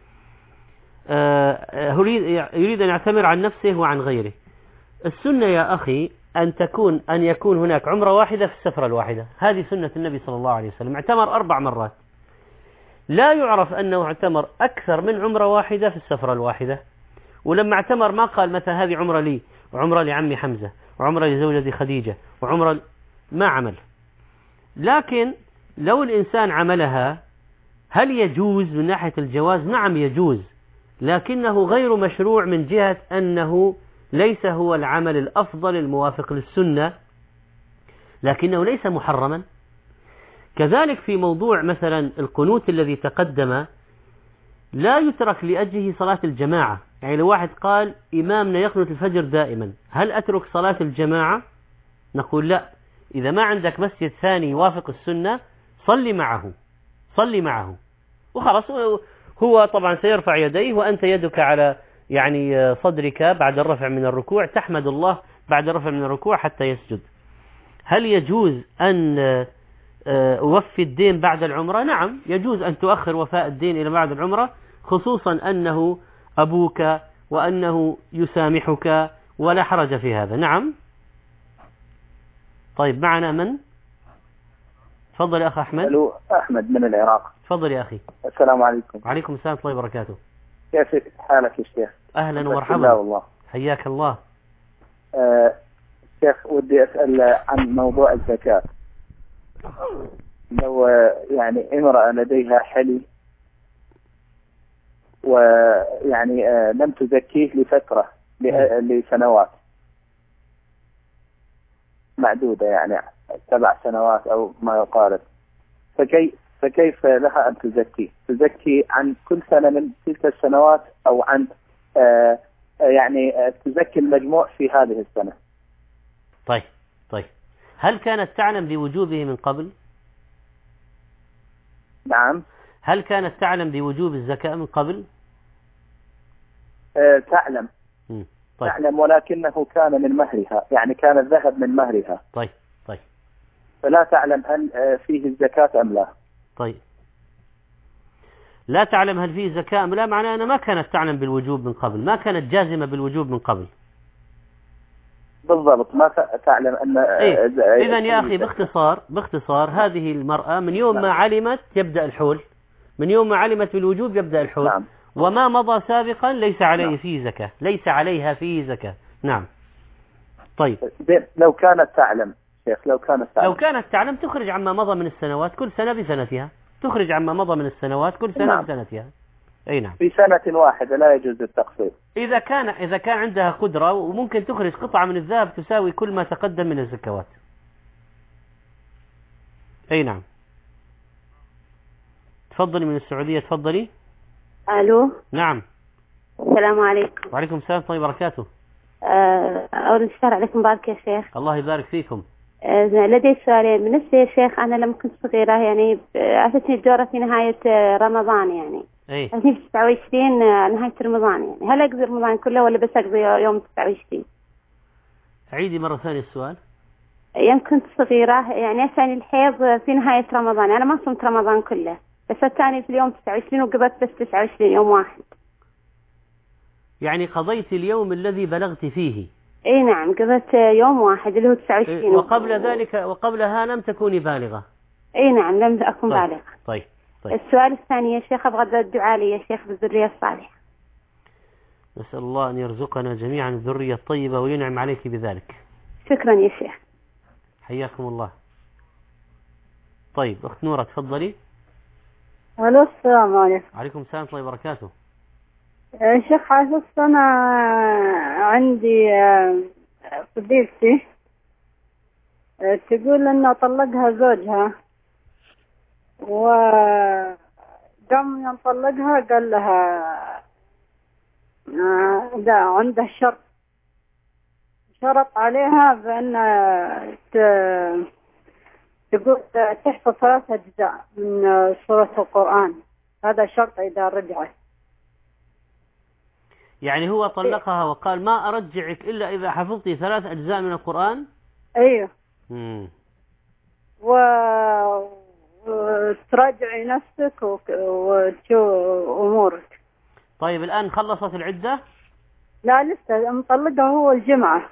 D: يريد أن يعتمر عن نفسه وعن غيره. السنة يا أخي أن يكون هناك عمرة واحدة في السفرة الواحدة. هذه سنة النبي صلى الله عليه وسلم، اعتمر 4 مرات. لا يعرف أنه اعتمر أكثر من عمرة واحدة في السفرة الواحدة. ولما اعتمر ما قال مثلا هذه عمرة لي وعمرة لعمي حمزة وعمرة لزوجتي خديجة وعمرة، ما عمل. لكن لو الإنسان عملها هل يجوز من ناحية الجواز؟ نعم يجوز، لكنه غير مشروع من جهة أنه ليس هو العمل الأفضل الموافق للسنة، لكنه ليس محرما. كذلك في موضوع مثلا القنوت الذي تقدم لا يترك لأجله صلاة الجماعة. يعني لو واحد قال إمامنا يقنت الفجر دائما، هل أترك صلاة الجماعة؟ نقول لا، إذا ما عندك مسجد ثاني يوافق السنة صلي معه وخلاص. هو طبعا سيرفع يديه وأنت يدك على يعني صدرك بعد الرفع من الركوع، تحمد الله بعد الرفع من الركوع حتى يسجد. هل يجوز أن أوفي الدين بعد العمرة؟ نعم يجوز أن تؤخر وفاء الدين إلى بعد العمرة، خصوصا أنه أبوك وأنه يسامحك ولا حرج في هذا. نعم. طيب معنا من؟ تفضل يا أخ أحمد.
L: ألو أحمد من العراق.
D: تفضل يا أخي.
L: السلام عليكم.
D: وعليكم السلام ورحمة الله وبركاته.
L: كيف حالك يا شيخ؟
D: أهلا ومرحبا.
L: والله
D: حياك الله.
L: شيخ ودي أسأل عن موضوع الزكاة. لو يعني امرأة لديها حلي ويعني لم تزكيه لفترة لسنوات معدودة، يعني 7 سنوات أو ما يقارب، فكيف لها أن تزكي عن كل سنة من تلك السنوات أو عن يعني تزكي المجموع في هذه السنة؟
D: طيب هل كانت تعلم بوجوبه من قبل؟
L: نعم.
D: هل كانت تعلم بوجوب الزكاة من قبل؟
L: تعلم.
D: طيب.
L: تعلم ولكنه كان من مهرها، يعني كان الذهب من مهرها.
D: طيب
L: فلا تعلم هل فيه الزكاة أم لا.
D: طيب لا تعلم هل فيه زكاة أم لا، معناه أنها ما كانت تعلم بالوجوب من قبل، ما كانت جازمة بالوجوب من قبل.
L: بالضبط، ما تعلم أن
D: إذن يا أخي باختصار هذه المرأة من يوم ما علمت يبدأ الحول، من يوم ما علمت بالوجوب يبدأ الحول.
L: نعم.
D: وما مضى سابقا ليس عليه فيه زكاة، ليس عليها فيه زكاة. نعم. طيب
L: لو كانت تعلم شيخ، لو كانت تعلم
D: تخرج عما مضى من السنوات كل سنة بسنتها، تخرج عما مضى من السنوات كل سنة
L: نعم.
D: بسنتها. أي نعم.
L: في سنة واحدة لا يجوز التقسيط.
D: إذا كان عندها قدرة وممكن تخرج قطعة من الذهب تساوي كل ما تقدم من الزكوات. أي نعم. تفضلي من السعودية. تفضلي.
M: ألو.
D: نعم.
M: السلام عليكم.
D: وعليكم السلام ورحمة الله وبركاته.
M: أول الشهر عليكم بارك يا شيخ.
D: الله يبارك فيكم.
M: لدي سؤالين. بالنسبة يا شيخ أنا لما كنت صغيرة يعني أتتني الدورة في نهاية رمضان، يعني أتتني في 29 نهاية رمضان، يعني هل أقضي رمضان كله ولا بس أقضي يوم 29؟
D: عيدي مرة ثانية السؤال.
M: يوم كنت صغيرة يعني أتاني الحيض في نهاية رمضان، أنا ما صمت رمضان كله بس أتاني في اليوم 29 وقضيت بس 29 يوم واحد.
D: يعني قضيت اليوم الذي بلغت فيه.
M: اي نعم قضيت يوم واحد اللي هو 29.
D: وقبلها لم تكوني بالغة.
M: اي نعم لم أكن بالغة.
D: طيب.
M: السؤال الثاني يا شيخ أبغى الدعاء لي يا شيخ بالذرية الصالحة.
D: نسأل الله أن يرزقنا جميعا الذرية الطيبة وينعم عليك بذلك.
M: شكرا يا شيخ.
D: حياكم الله. طيب أخت نورة تفضلي.
N: ألو السلام عليكم.
D: عليكم السلام ورحمة الله وبركاته.
N: شيخ حاسس أنا عندي صديقتي تقول إنه طلقها زوجها، وقام يوم طلقها قال لها ده عنده شرط عليها بأن تقول تحفظ 3 أجزاء من سورة القرآن، هذا شرط إذا رجعت.
D: يعني هو طلقها وقال ما أرجعك إلا إذا حفظتي 3 أجزاء من القرآن.
N: أيوه. وتراجعي نفسك وتشوف أمورك.
D: طيب الآن خلصت العدة؟
N: لا لسه مطلقها هو الجمعة.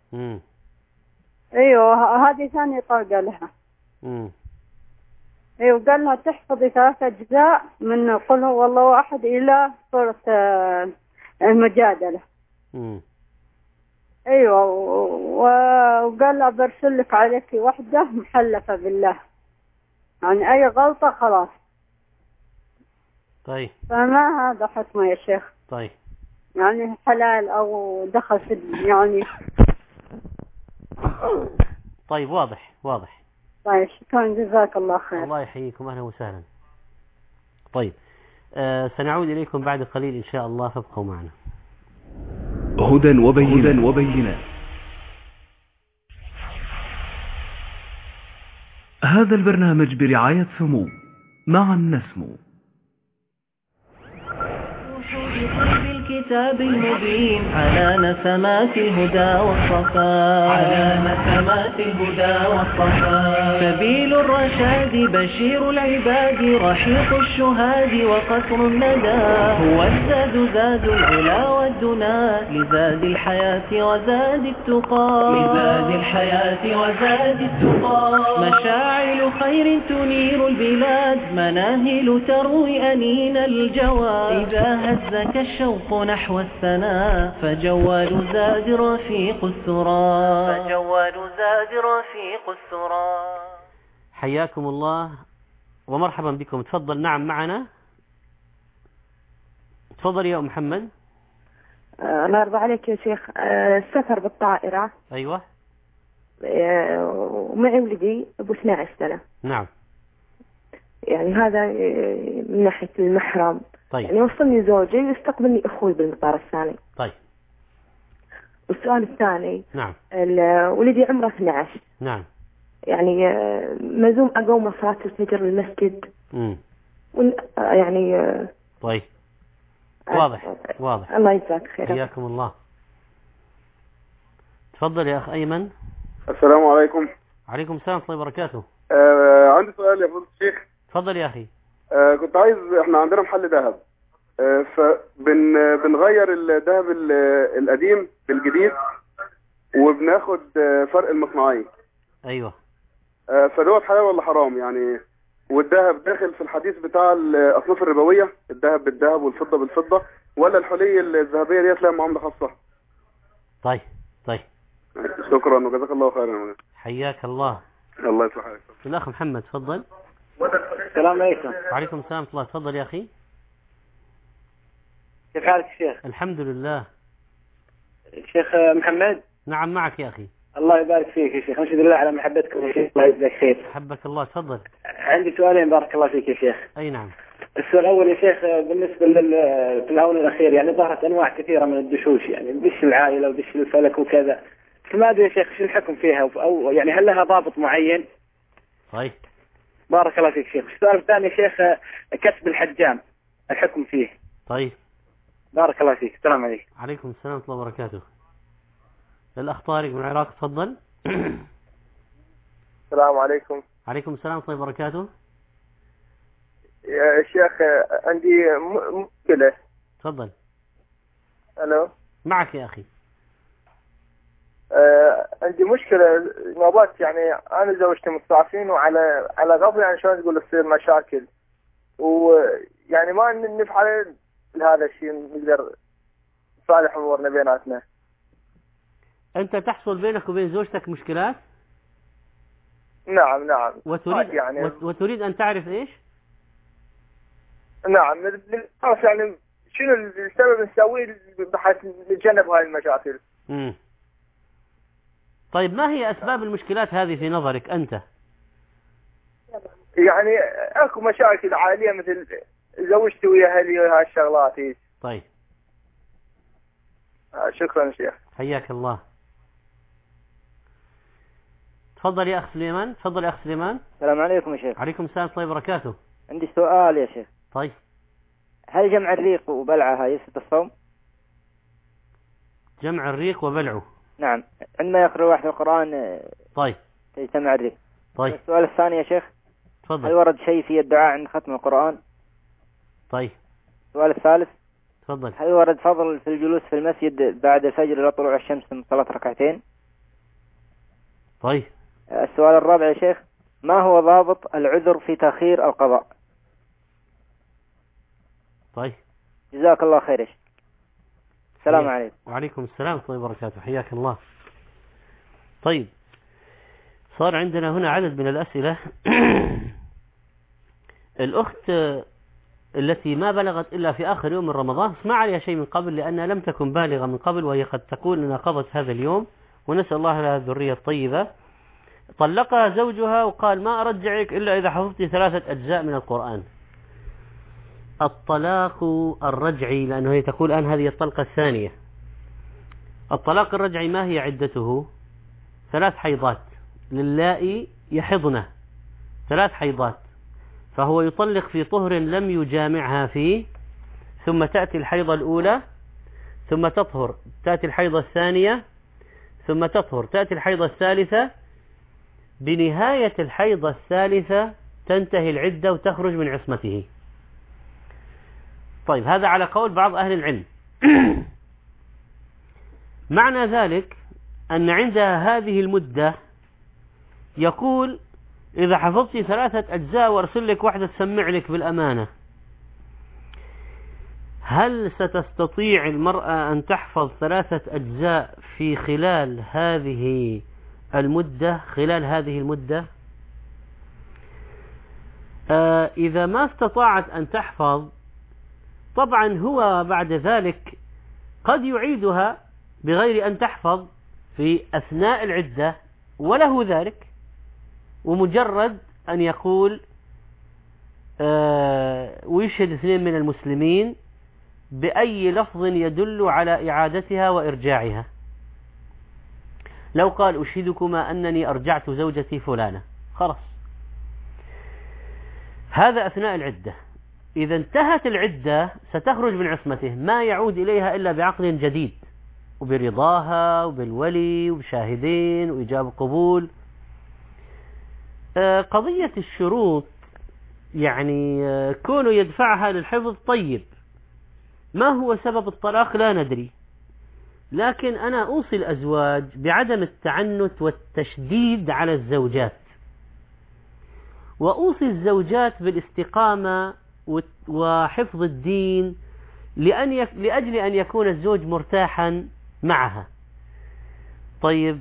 N: أيوه هذه ثاني طلقة لها. أيوه قال لها تحفظي 3 أجزاء من قل هو الله أحد إلى سورة المجادلة. أيوة وقال له برسل لك عليك وحدة محلفة بالله، يعني أي غلطة خلاص.
D: طيب
N: فما هذا حكمه يا شيخ؟
D: طيب
N: يعني حلال أو دخل في يعني.
D: طيب واضح.
N: طيب شكرا جزاك الله خير.
D: الله يحييكم أهلا وسهلا. طيب سنعود إليكم بعد قليل إن شاء الله، فابقوا معنا.
B: هدى وبينات. هذا البرنامج برعاية سمو معا نسمو.
C: الكتاب المبين على نسمات الهدى والصفاء، على نسمات الهدى والصفاء. سبيل الرشاد بشير العباد، رحيق الشهاد وقصر الندى. هو الزاد زاد العلا والدنا، لزاد الحياة وزاد التقى، لزاد الحياة وزاد التقى. مشاعل خير تنير البلاد، مناهل تروي أنين الجواد. إذا هزك الشوق نحو السناء، فجوال زاد رفيق السرى، فجوال زاد رفيق السرى.
D: حياكم الله ومرحبا بكم. تفضل. نعم معنا. تفضل يا محمد.
O: الله يرضى عليك يا شيخ. السفر بالطائرة.
D: أيوة.
O: ومعي ولدي أبو 12 سنة.
D: نعم.
O: يعني هذا من ناحية المحرم.
D: طيب.
O: يعني وصلني زوجي ويستقبلني أخوي بالمطار الثاني.
D: طيب.
O: والسؤال الثاني.
D: نعم.
O: ولدي عمره 12.
D: نعم.
O: يعني مزوم أقوم صلاة الفجر للمسجد. يعني.
D: طيب. واضح واضح.
O: الله يجزاك خير.
D: حياكم الله. تفضل يا أخ أيمن.
P: السلام عليكم.
D: عليكم السلام ورحمة الله وبركاته.
P: عندي سؤال يا فضيلة الشيخ.
D: تفضل يا أخي.
P: كنت عايز، احنا عندنا محل ذهب، فبنغير الذهب القديم بالجديد وبناخد فرق المصنعية.
D: ايوه.
P: فدوت حلال ولا حرام يعني؟ والذهب داخل في الحديث بتاع الاصناف الربوية، الذهب بالذهب والفضة بالفضة، ولا الحلي الذهبية ديت لها معاملة خاصة؟
D: طيب طيب.
P: شكرا وجزاك الله خيرا.
D: حياك الله.
P: الله يصلح حالك.
D: الأخ محمد تفضل.
Q: السلام عليكم.
D: وعليكم السلام ورحمة الله. تفضل يا أخي.
Q: كيف حالك شيخ؟
D: الحمد لله.
Q: شيخ محمد.
D: نعم معك يا أخي.
Q: الله يبارك فيك يا شيخ، نشهد الله على محبتكم يا شيخ، الله يجزاك خير.
D: حبك الله. تفضل.
Q: عندي سؤالين بارك الله فيك يا شيخ.
D: أي نعم.
Q: السؤال الأول يا شيخ، بالنسبة في الآونة الأخير يعني ظهرت أنواع كثيرة من الدشوش، يعني دش العائلة ودش الفلك وكذا، فما أدري يا شيخ شو الحكم فيها، أو يعني هل لها ضابط معين؟
D: طيب.
Q: بارك الله فيك شيخ. السؤال الثاني يا شيخ، كسب الحجام الحكم فيه.
D: طيب.
Q: بارك الله فيك. السلام عليكم.
D: عليكم السلام ورحمة الله وبركاته. الأخ طارق من العراق تفضل.
K: السلام عليكم.
D: عليكم السلام ورحمة الله وبركاته.
K: يا شيخ عندي مشكلة.
D: تفضل.
K: الو.
D: معك يا أخي.
K: عندي مشكلة نوبات، يعني أنا زوجتي مستعصين وعلى غضب، يعني شلون تقول تصير مشاكل، ويعني ما نفعل هذا الشيء، نقدر نصالح أمورنا بيناتنا.
D: أنت تحصل بينك وبين زوجتك مشكلات؟
K: نعم.
D: وتريد
K: يعني
D: وتريد أن تعرف إيش؟
K: نعم، يعني شنو السبب نسويه بحيث نتجنب هاي المشاكل.
D: طيب ما هي أسباب المشكلات هذه في نظرك أنت؟
K: يعني أكو مشاكل عائلية مثل زوجتي ويا أهلي وهاي الشغلات هي.
D: طيب.
K: شكرا شيخ.
D: حياك الله. تفضل يا أخ سليمان. تفضل يا أخ سليمان.
Q: السلام عليكم يا شيخ.
D: عليكم السلام ورحمة الله وبركاته.
Q: عندي سؤال يا شيخ.
D: طيب.
Q: هل جمع الريق وبلعها يفسد الصوم؟
D: جمع الريق وبلعه.
Q: نعم، عندما يقرأ واحد القرآن.
D: طيب.
Q: يجتمع الريق.
D: طيب.
Q: السؤال الثاني يا شيخ.
D: تفضل.
Q: هل ورد شيء في الدعاء عند ختم القرآن؟
D: طيب.
Q: السؤال الثالث.
D: تفضل.
Q: هل ورد فضل في الجلوس في المسجد بعد الفجر إلى طلوع الشمس من صلاة ركعتين؟
D: طيب.
Q: السؤال الرابع يا شيخ، ما هو ضابط العذر في تأخير القضاء؟
D: طيب.
Q: جزاك الله خير يا شيخ. السلام عليكم.
D: وعليكم السلام ورحمة الله وبركاته. حياك الله. طيب، صار عندنا هنا عدد من الأسئلة. الأخت التي ما بلغت إلا في آخر يوم من رمضان ما عليها شيء من قبل، لأنها لم تكن بالغة من قبل، وهي قد تقول أنها قضت هذا اليوم، ونسأل الله لها الذرية الطيبة. طلقها زوجها وقال ما أرجعك إلا إذا حفظت 3 أجزاء من القرآن. الطلاق الرجعي، لأنه هي تقول الآن هذه الطلقة الثانية. الطلاق الرجعي ما هي عدته؟ 3 حيضات للائي يحضنه، 3 حيضات، فهو يطلق في طهر لم يجامعها فيه، ثم تأتي الحيضة الأولى، ثم تطهر، تأتي الحيضة الثانية، ثم تطهر، تأتي الحيضة الثالثة، بنهاية الحيضة الثالثة تنتهي العدة وتخرج من عصمته. طيب، هذا على قول بعض أهل العلم. معنى ذلك أن عندها هذه المدة يقول إذا حفظت 3 أجزاء وأرسل لك واحدة تسمع لك بالأمانة، هل ستستطيع المرأة أن تحفظ 3 أجزاء في خلال هذه المدة؟ إذا ما استطاعت أن تحفظ، طبعا هو بعد ذلك قد يعيدها بغير أن تحفظ في أثناء العدة، وله ذلك، ومجرد أن يقول ويشهد 2 من المسلمين بأي لفظ يدل على إعادتها وإرجاعها. لو قال أشهدكما أنني أرجعت زوجتي فلانة، خلاص، هذا أثناء العدة. إذا انتهت العدة ستخرج من عصمته، ما يعود إليها إلا بعقد جديد وبرضاها وبالولي وبشاهدين وإجابة قبول. قضية الشروط يعني كونه يدفعها للحفظ طيب، ما هو سبب الطلاق لا ندري، لكن أنا أوصي الأزواج بعدم التعنت والتشديد على الزوجات، وأوصي الزوجات بالاستقامة وحفظ الدين لأجل أن يكون الزوج مرتاحا معها. طيب،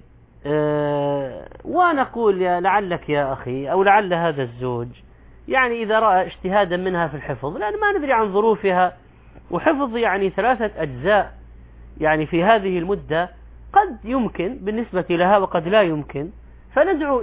D: ونقول لعلك يا أخي أو لعل هذا الزوج يعني إذا رأى اجتهادا منها في الحفظ، لأن ما ندري عن ظروفها، وحفظ يعني 3 أجزاء يعني في هذه المدة قد يمكن بالنسبة لها وقد لا يمكن، فندعو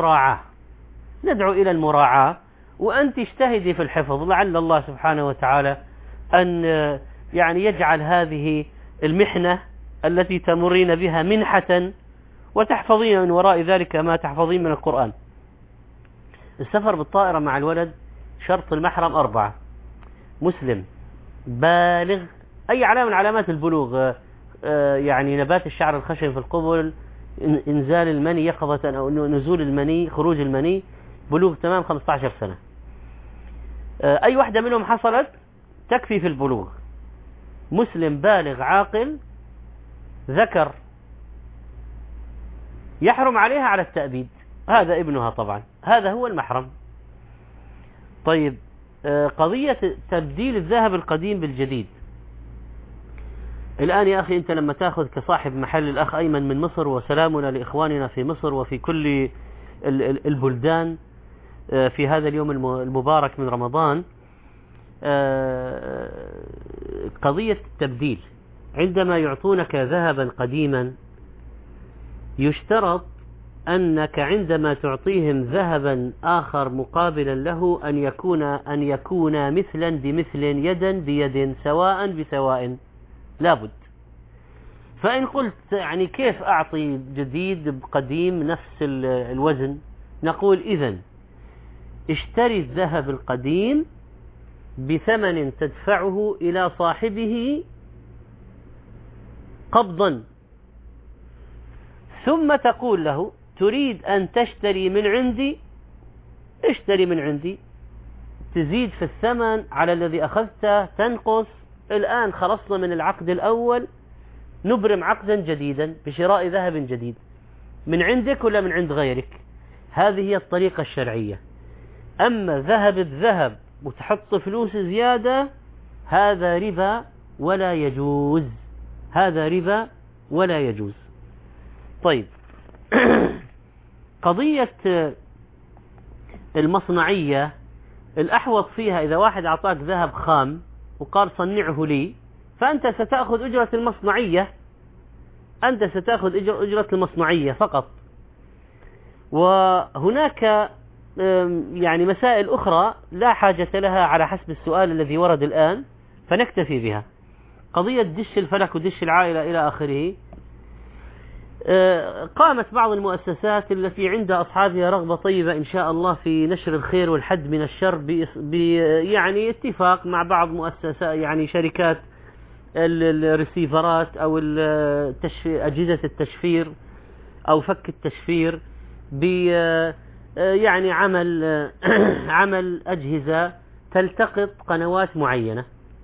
D: إلى المراعاة، وأنت اجتهدي في الحفظ، لعل الله سبحانه وتعالى أن يعني يجعل هذه المحنة التي تمرين بها منحة، وتحفظين من وراء ذلك ما تحفظين من القرآن. السفر بالطائرة مع الولد شرط المحرم 4: مسلم، بالغ، أي علامة من علامات البلوغ، يعني نبات الشعر الخشن في القبل، إنزال المني يقظة أو نزول المني، خروج المني، بلوغ تمام 15 سنة. أي واحدة منهم حصلت تكفي في البلوغ. مسلم بالغ عاقل ذكر، يحرم عليها على التأبيد، هذا ابنها طبعا، هذا هو المحرم. طيب، قضية تبديل الذهب القديم بالجديد، الآن يا أخي أنت لما تأخذ كصاحب محل الأخ أيمن من مصر، وسلامنا لإخواننا في مصر وفي كل البلدان في هذا اليوم المبارك من رمضان، قضية التبديل، عندما يعطونك ذهبا قديما يشترط أنك عندما تعطيهم ذهبا آخر مقابلا له أن يكون مثلا بمثل، يدا بيد، سواء بسواء، لابد. فإن قلت يعني كيف أعطي جديد بقديم نفس الوزن، نقول إذن اشتري الذهب القديم بثمن تدفعه إلى صاحبه قبضا، ثم تقول له تريد أن تشتري من عندي، اشتري من عندي، تزيد في الثمن على الذي أخذته، تنقص. الآن خلصنا من العقد الأول، نبرم عقدا جديدا بشراء ذهب جديد من عندك ولا من عند غيرك. هذه هي الطريقة الشرعية. أما ذهب الذهب وتحط فلوس زيادة، هذا ربا ولا يجوز، هذا ربا ولا يجوز. طيب، قضية المصنعية الأحوط فيها، إذا واحد أعطاك ذهب خام وقال صنعه لي، فأنت ستأخذ أجرة المصنعية، أنت ستأخذ أجرة المصنعية فقط. وهناك يعني مسائل أخرى لا حاجة لها على حسب السؤال الذي ورد الآن، فنكتفي بها. قضية دش الفلك ودش العائلة إلى آخره، قامت بعض المؤسسات التي عند أصحابها رغبة طيبة إن شاء الله في نشر الخير والحد من الشر يعني اتفاق مع بعض مؤسسات يعني شركات الريسيفرات أو أجهزة التشفير أو فك التشفير يعني عمل أجهزة تلتقط قنوات معينة.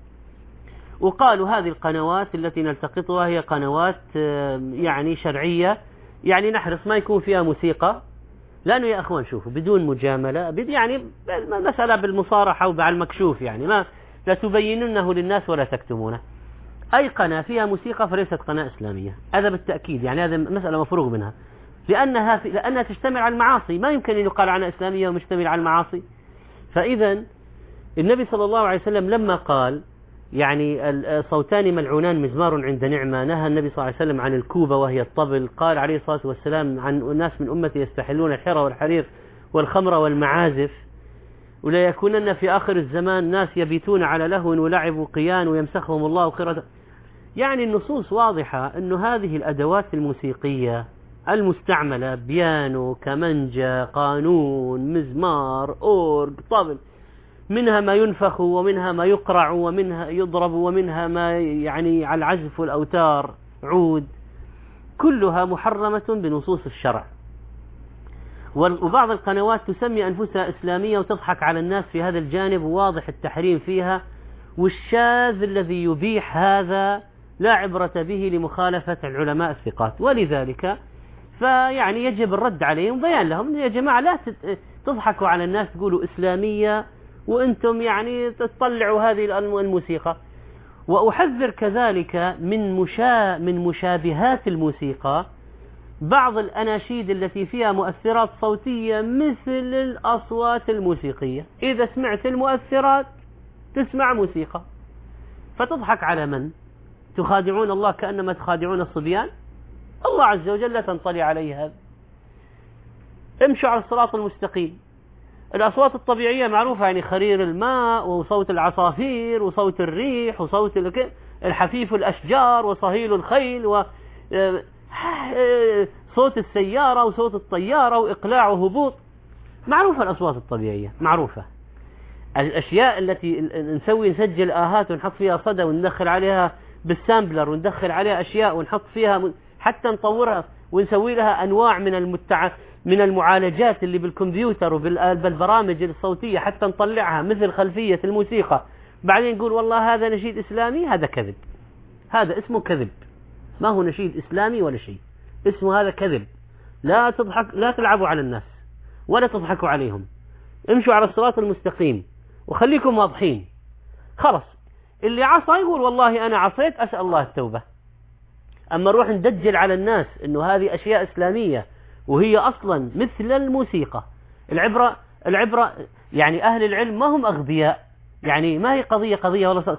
D: وقالوا هذه القنوات التي نلتقطها هي قنوات يعني شرعية، يعني نحرص ما يكون فيها موسيقى، لأنه يا أخوان شوفوا بدون مجاملة يعني مسألة بالمصارحة وبعلى المكشوف، يعني ما لا تبينونه للناس ولا تكتمونه. أي قناة فيها موسيقى فليست قناة إسلامية، هذا بالتأكيد، يعني هذا مسألة مفروغ منها، لأنها تشتمل على المعاصي، ما يمكن أن يقال عنها إسلامية ومشتمل على المعاصي. فإذا النبي صلى الله عليه وسلم لما قال يعني الصوتان ملعونان مزمار عند نعمة، نهى النبي صلى الله عليه وسلم عن الكوبة وهي الطبل، قال عليه الصلاة والسلام عن الناس من أمتي يستحلون الحرى والحرير والخمر والمعازف، ولا يكونن في آخر الزمان ناس يبيتون على لهو ولعب وقيان ويمسخهم الله خيرا. يعني النصوص واضحة أنه هذه الأدوات الموسيقية المستعملة بيانو، كمنجة، قانون، مزمار، أورج، طبل، منها ما ينفخ ومنها ما يقرع ومنها يضرب ومنها ما يعني على العزف والأوتار عود، كلها محرمة بنصوص الشرع. وبعض القنوات تسمي أنفسها إسلامية وتضحك على الناس في هذا الجانب، واضح التحريم فيها، والشاذ الذي يبيح هذا لا عبرة به لمخالفة العلماء الثقات. ولذلك فيعني يجب الرد عليهم، بيان لهم يا جماعة لا تضحكوا على الناس تقولوا إسلامية وأنتم يعني تطلعوا هذه الموسيقى. وأحذر كذلك من مشابهات الموسيقى بعض الأناشيد التي فيها مؤثرات صوتية مثل الأصوات الموسيقية، إذا سمعت المؤثرات تسمع موسيقى، فتضحك على من؟ تخادعون الله كأنما تخادعون الصبيان. الله عز وجل لا تنطلي عليه هذا. امشوا على الصراط المستقيم. الأصوات الطبيعية معروفة، يعني خرير الماء وصوت العصافير وصوت الريح وصوت الحفيف الأشجار وصهيل الخيل وصوت السيارة وصوت الطيارة وإقلاع وهبوط، معروفة الأصوات الطبيعية معروفة. الأشياء التي نسجل آهات ونحط فيها صدى وندخل عليها بالسامبلر وندخل عليها أشياء ونحط فيها حتى نطورها ونسوي لها أنواع من المعالجات اللي بالكمبيوتر وبالبرامج الصوتية حتى نطلعها مثل خلفية الموسيقى، بعدين نقول والله هذا نشيد إسلامي. هذا كذب، هذا اسمه كذب، ما هو نشيد إسلامي ولا شيء، اسمه هذا كذب. لا تلعبوا على الناس ولا تضحكوا عليهم، امشوا على الصراط المستقيم وخليكم واضحين. خلص اللي عصى يقول والله أنا عصيت أسأل الله التوبة. أما نروح ندجل على الناس إنه هذه أشياء إسلامية وهي أصلا مثل الموسيقى. العبرة يعني أهل العلم ما هم أغبياء، يعني ما هي قضية ولا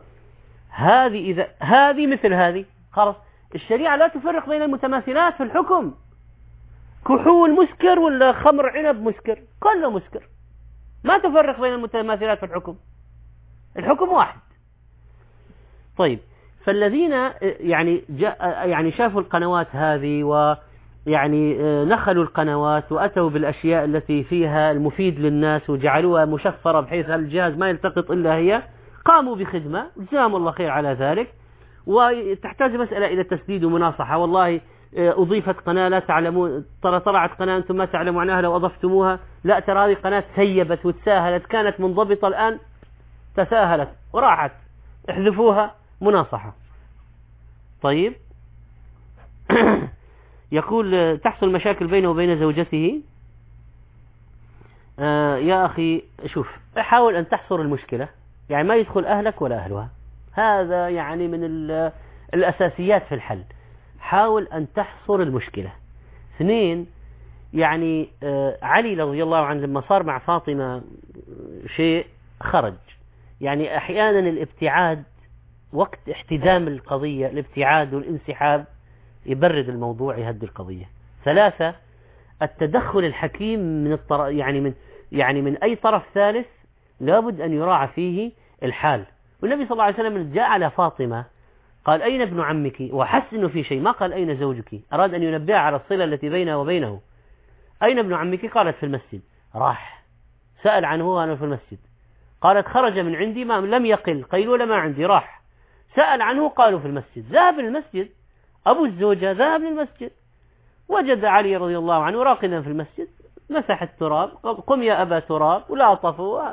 D: هذه مثل هذه، خلاص الشريعة لا تفرق بين المتماثلات في الحكم. كحول مسكر ولا خمر عنب مسكر، كله مسكر، ما تفرق بين المتماثلات في الحكم واحد. طيب فالذين يعني شافوا القنوات هذه ويعني نخلوا القنوات وأتوا بالأشياء التي فيها المفيد للناس وجعلوها مشفرة بحيث الجهاز ما يلتقط إلا هي، قاموا بخدمة جزاهم الله خير على ذلك. وتحتاج مسألة إلى تسديد ومناصحة. والله أضيفت قناة لا تعلمون، ترى طلعت قناة أنتم ما تعلموا عنها لو أضفتموها، لا ترى هذه قناة سيبت وتساهلت، كانت منضبطة الآن تساهلت وراحت، احذفوها. مناصحة. طيب يقول تحصل مشاكل بينه وبين زوجته. يا أخي شوف، حاول أن تحصر المشكلة، يعني ما يدخل أهلك ولا أهلها، هذا يعني من الأساسيات في الحل. حاول أن تحصر المشكلة. اثنين، يعني علي رضي الله عنه لما صار مع فاطمة شيء خرج، يعني أحيانا الابتعاد وقت احتدام القضية، الابتعاد والانسحاب يبرد الموضوع، يهدي القضية. ثلاثة، التدخل الحكيم من أي طرف ثالث لابد أن يراعى فيه الحال. والنبي صلى الله عليه وسلم جاء على فاطمة قال أين ابن عمك، وحس إنه في شيء، ما قال أين زوجك، أراد أن ينبه على الصلة التي بينها وبينه. أين ابن عمك؟ قالت في المسجد. راح سأل عنه وأنا في المسجد. قالت خرج من عندي ما لم يقل قيلولة ما عندي. راح سأل عنه قالوا في المسجد. ذهب للمسجد، أبو الزوجة ذهب للمسجد، وجد علي رضي الله عنه راقدا في المسجد، مسح التراب، قم يا أبا تراب، ولاطفوا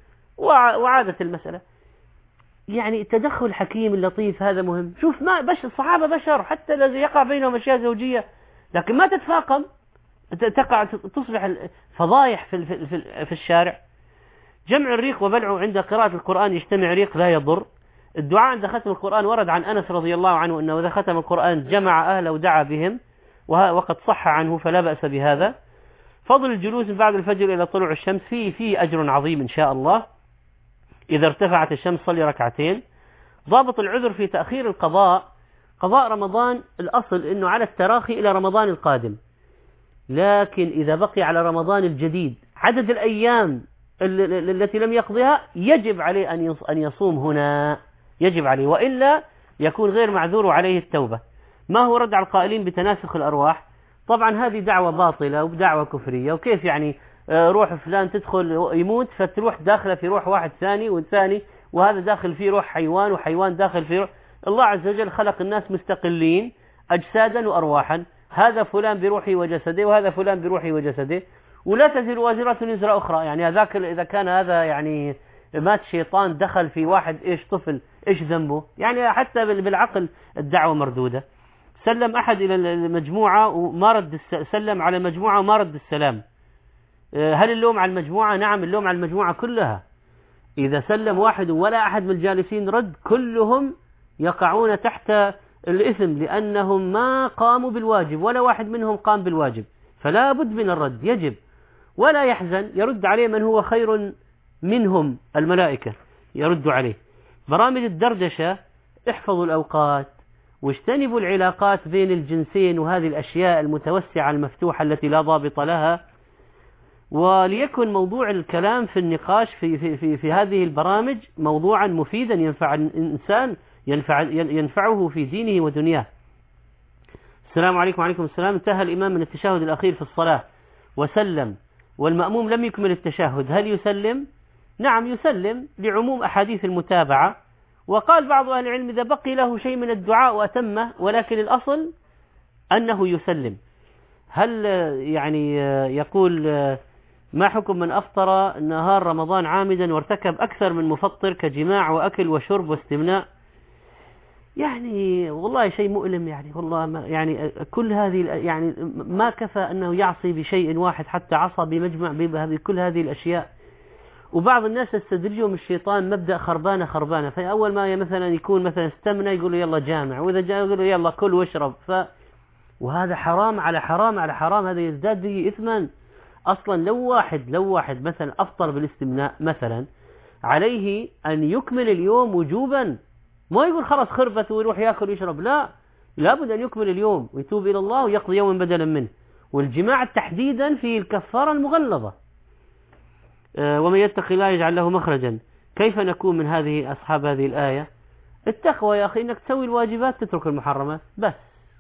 D: وعادت المسألة. يعني التدخل الحكيم اللطيف هذا مهم. شوف ما الصحابة بشر، حتى الذي يقع بينهم أشياء زوجية، لكن ما تتفاقم، تقع تصبح فضايح في الشارع. جمع الريق وبلعه عند قراءة القرآن، يجتمع ريق لا يضر. الدعاء عند ختم القرآن ورد عن أنس رضي الله عنه أنه إذا ختم القرآن جمع أهله ودعا بهم، وقد صح عنه فلا بأس بهذا. فضل الجلوس بعد الفجر إلى طلوع الشمس فيه أجر عظيم إن شاء الله. إذا ارتفعت الشمس صلي ركعتين. ضابط العذر في تأخير القضاء، قضاء رمضان الأصل أنه على التراخي إلى رمضان القادم، لكن إذا بقي على رمضان الجديد عدد الأيام التي لم يقضيها يجب عليه أن يصوم هنا، يجب عليه، وإلا يكون غير معذور وعليه التوبة. ما هو رد على القائلين بتناسخ الأرواح؟ طبعا هذه دعوة باطلة ودعوة كفرية. وكيف يعني روح فلان تدخل يموت فتروح داخله في روح واحد ثاني والثاني، وهذا داخل في روح حيوان وحيوان داخل في روح. الله عز وجل خلق الناس مستقلين أجسادا وأرواحا، هذا فلان بروحه وجسده وهذا فلان بروحه وجسده، ولا تزر وازرة وزر أخرى. يعني هذاك إذا كان هذا يعني مات شيطان دخل في واحد إيش طفل إيش ذنبه؟ يعني حتى بالعقل الدعوة مردودة. سلم أحد إلى المجموعة وما رد، سلم على مجموعة وما رد السلام، هل اللوم على المجموعة؟ نعم اللوم على المجموعة كلها. إذا سلم واحد ولا أحد من الجالسين رد، كلهم يقعون تحت الإثم، لأنهم ما قاموا بالواجب، ولا واحد منهم قام بالواجب، فلا بد من الرد، يجب. ولا يحزن، يرد عليه من هو خير منهم، الملائكة يرد عليه. برامج الدردشة، احفظوا الأوقات واجتنبوا العلاقات بين الجنسين وهذه الأشياء المتوسعة المفتوحة التي لا ضابط لها. وليكن موضوع الكلام في النقاش في هذه البرامج موضوعا مفيدا ينفع الإنسان، ينفعه في دينه ودنياه. السلام عليكم. وعليكم السلام. انتهى الإمام من التشهد الأخير في الصلاة وسلم، والمأموم لم يكمل التشهد، هل يسلم؟ نعم يسلم لعموم أحاديث المتابعة. وقال بعض أهل العلم إذا بقي له شيء من الدعاء وأتمه، ولكن الأصل أنه يسلم. هل يعني يقول ما حكم من أفطر نهار رمضان عامدا وارتكب أكثر من مفطر كجماع وأكل وشرب واستمناء؟ يعني والله شيء مؤلم، يعني والله يعني كل هذه يعني ما كفى أنه يعصي بشيء واحد، حتى عصى بمجمع بكل هذه الأشياء. وبعض الناس يستدرجهم الشيطان مبدأ خربانة، فأول ما مثلا يكون مثلا استمنى يقول له يلا جامع، وإذا جاء يقول له يلا كل واشرب، وهذا حرام على حرام على حرام، هذا يزداد به إثما. أصلا لو واحد مثلا أفطر بالاستمناء مثلا، عليه أن يكمل اليوم وجوبا، ما يقول خلاص خربت ويروح يأكل ويشرب، لا، لابد أن يكمل اليوم ويتوب إلى الله ويقضي يوما بدلا منه. والجماع تحديدا في الكفارة المغلظة. ومن يتق الله يجعل له مخرجا. كيف نكون من هذه أصحاب هذه الآية؟ التقوى يا أخي، إنك تسوي الواجبات تترك المحرمات بس.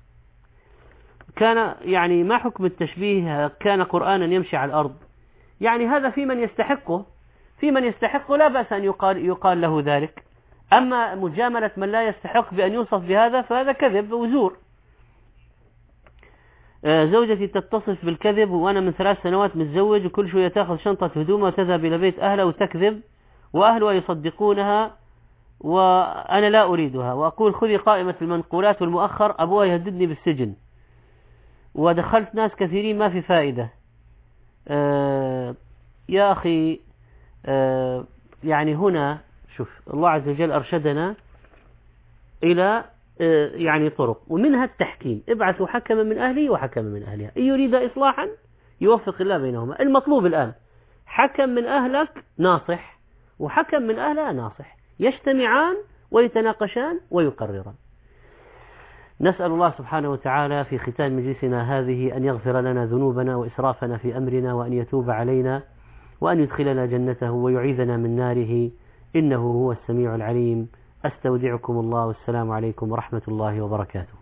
D: كان يعني ما حكم التشبيه كان قرآنا يمشي على الأرض؟ يعني هذا في من يستحقه لا بأس أن يقال له ذلك. أما مجاملة من لا يستحق بأن يوصف بهذا فهذا كذب وزور. زوجتي تتصف بالكذب وأنا من 3 سنوات متزوج، وكل شوية تأخذ شنطة هدومها وتذهب إلى بيت أهلها وتكذب، وأهلها يصدقونها وأنا لا أريدها، وأقول خذي قائمة المنقولات والمؤخر، أبوها يهددني بالسجن، ودخلت ناس كثيرين ما في فائدة. يا أخي يعني هنا شوف الله عز وجل أرشدنا إلى يعني طرق، ومنها التحكيم. ابعثوا حكما من أهله وحكما من أهلها إن يريد إصلاحا يوفق الله بينهما. المطلوب الآن حكم من أهلك ناصح وحكم من أهلها ناصح، يجتمعان ويتناقشان ويقرران. نسأل الله سبحانه وتعالى في ختام مجلسنا هذه أن يغفر لنا ذنوبنا وإسرافنا في أمرنا، وأن يتوب علينا، وأن يدخلنا جنته ويعيذنا من ناره، إنه هو السميع العليم. أستودعكم الله والسلام عليكم ورحمة الله وبركاته.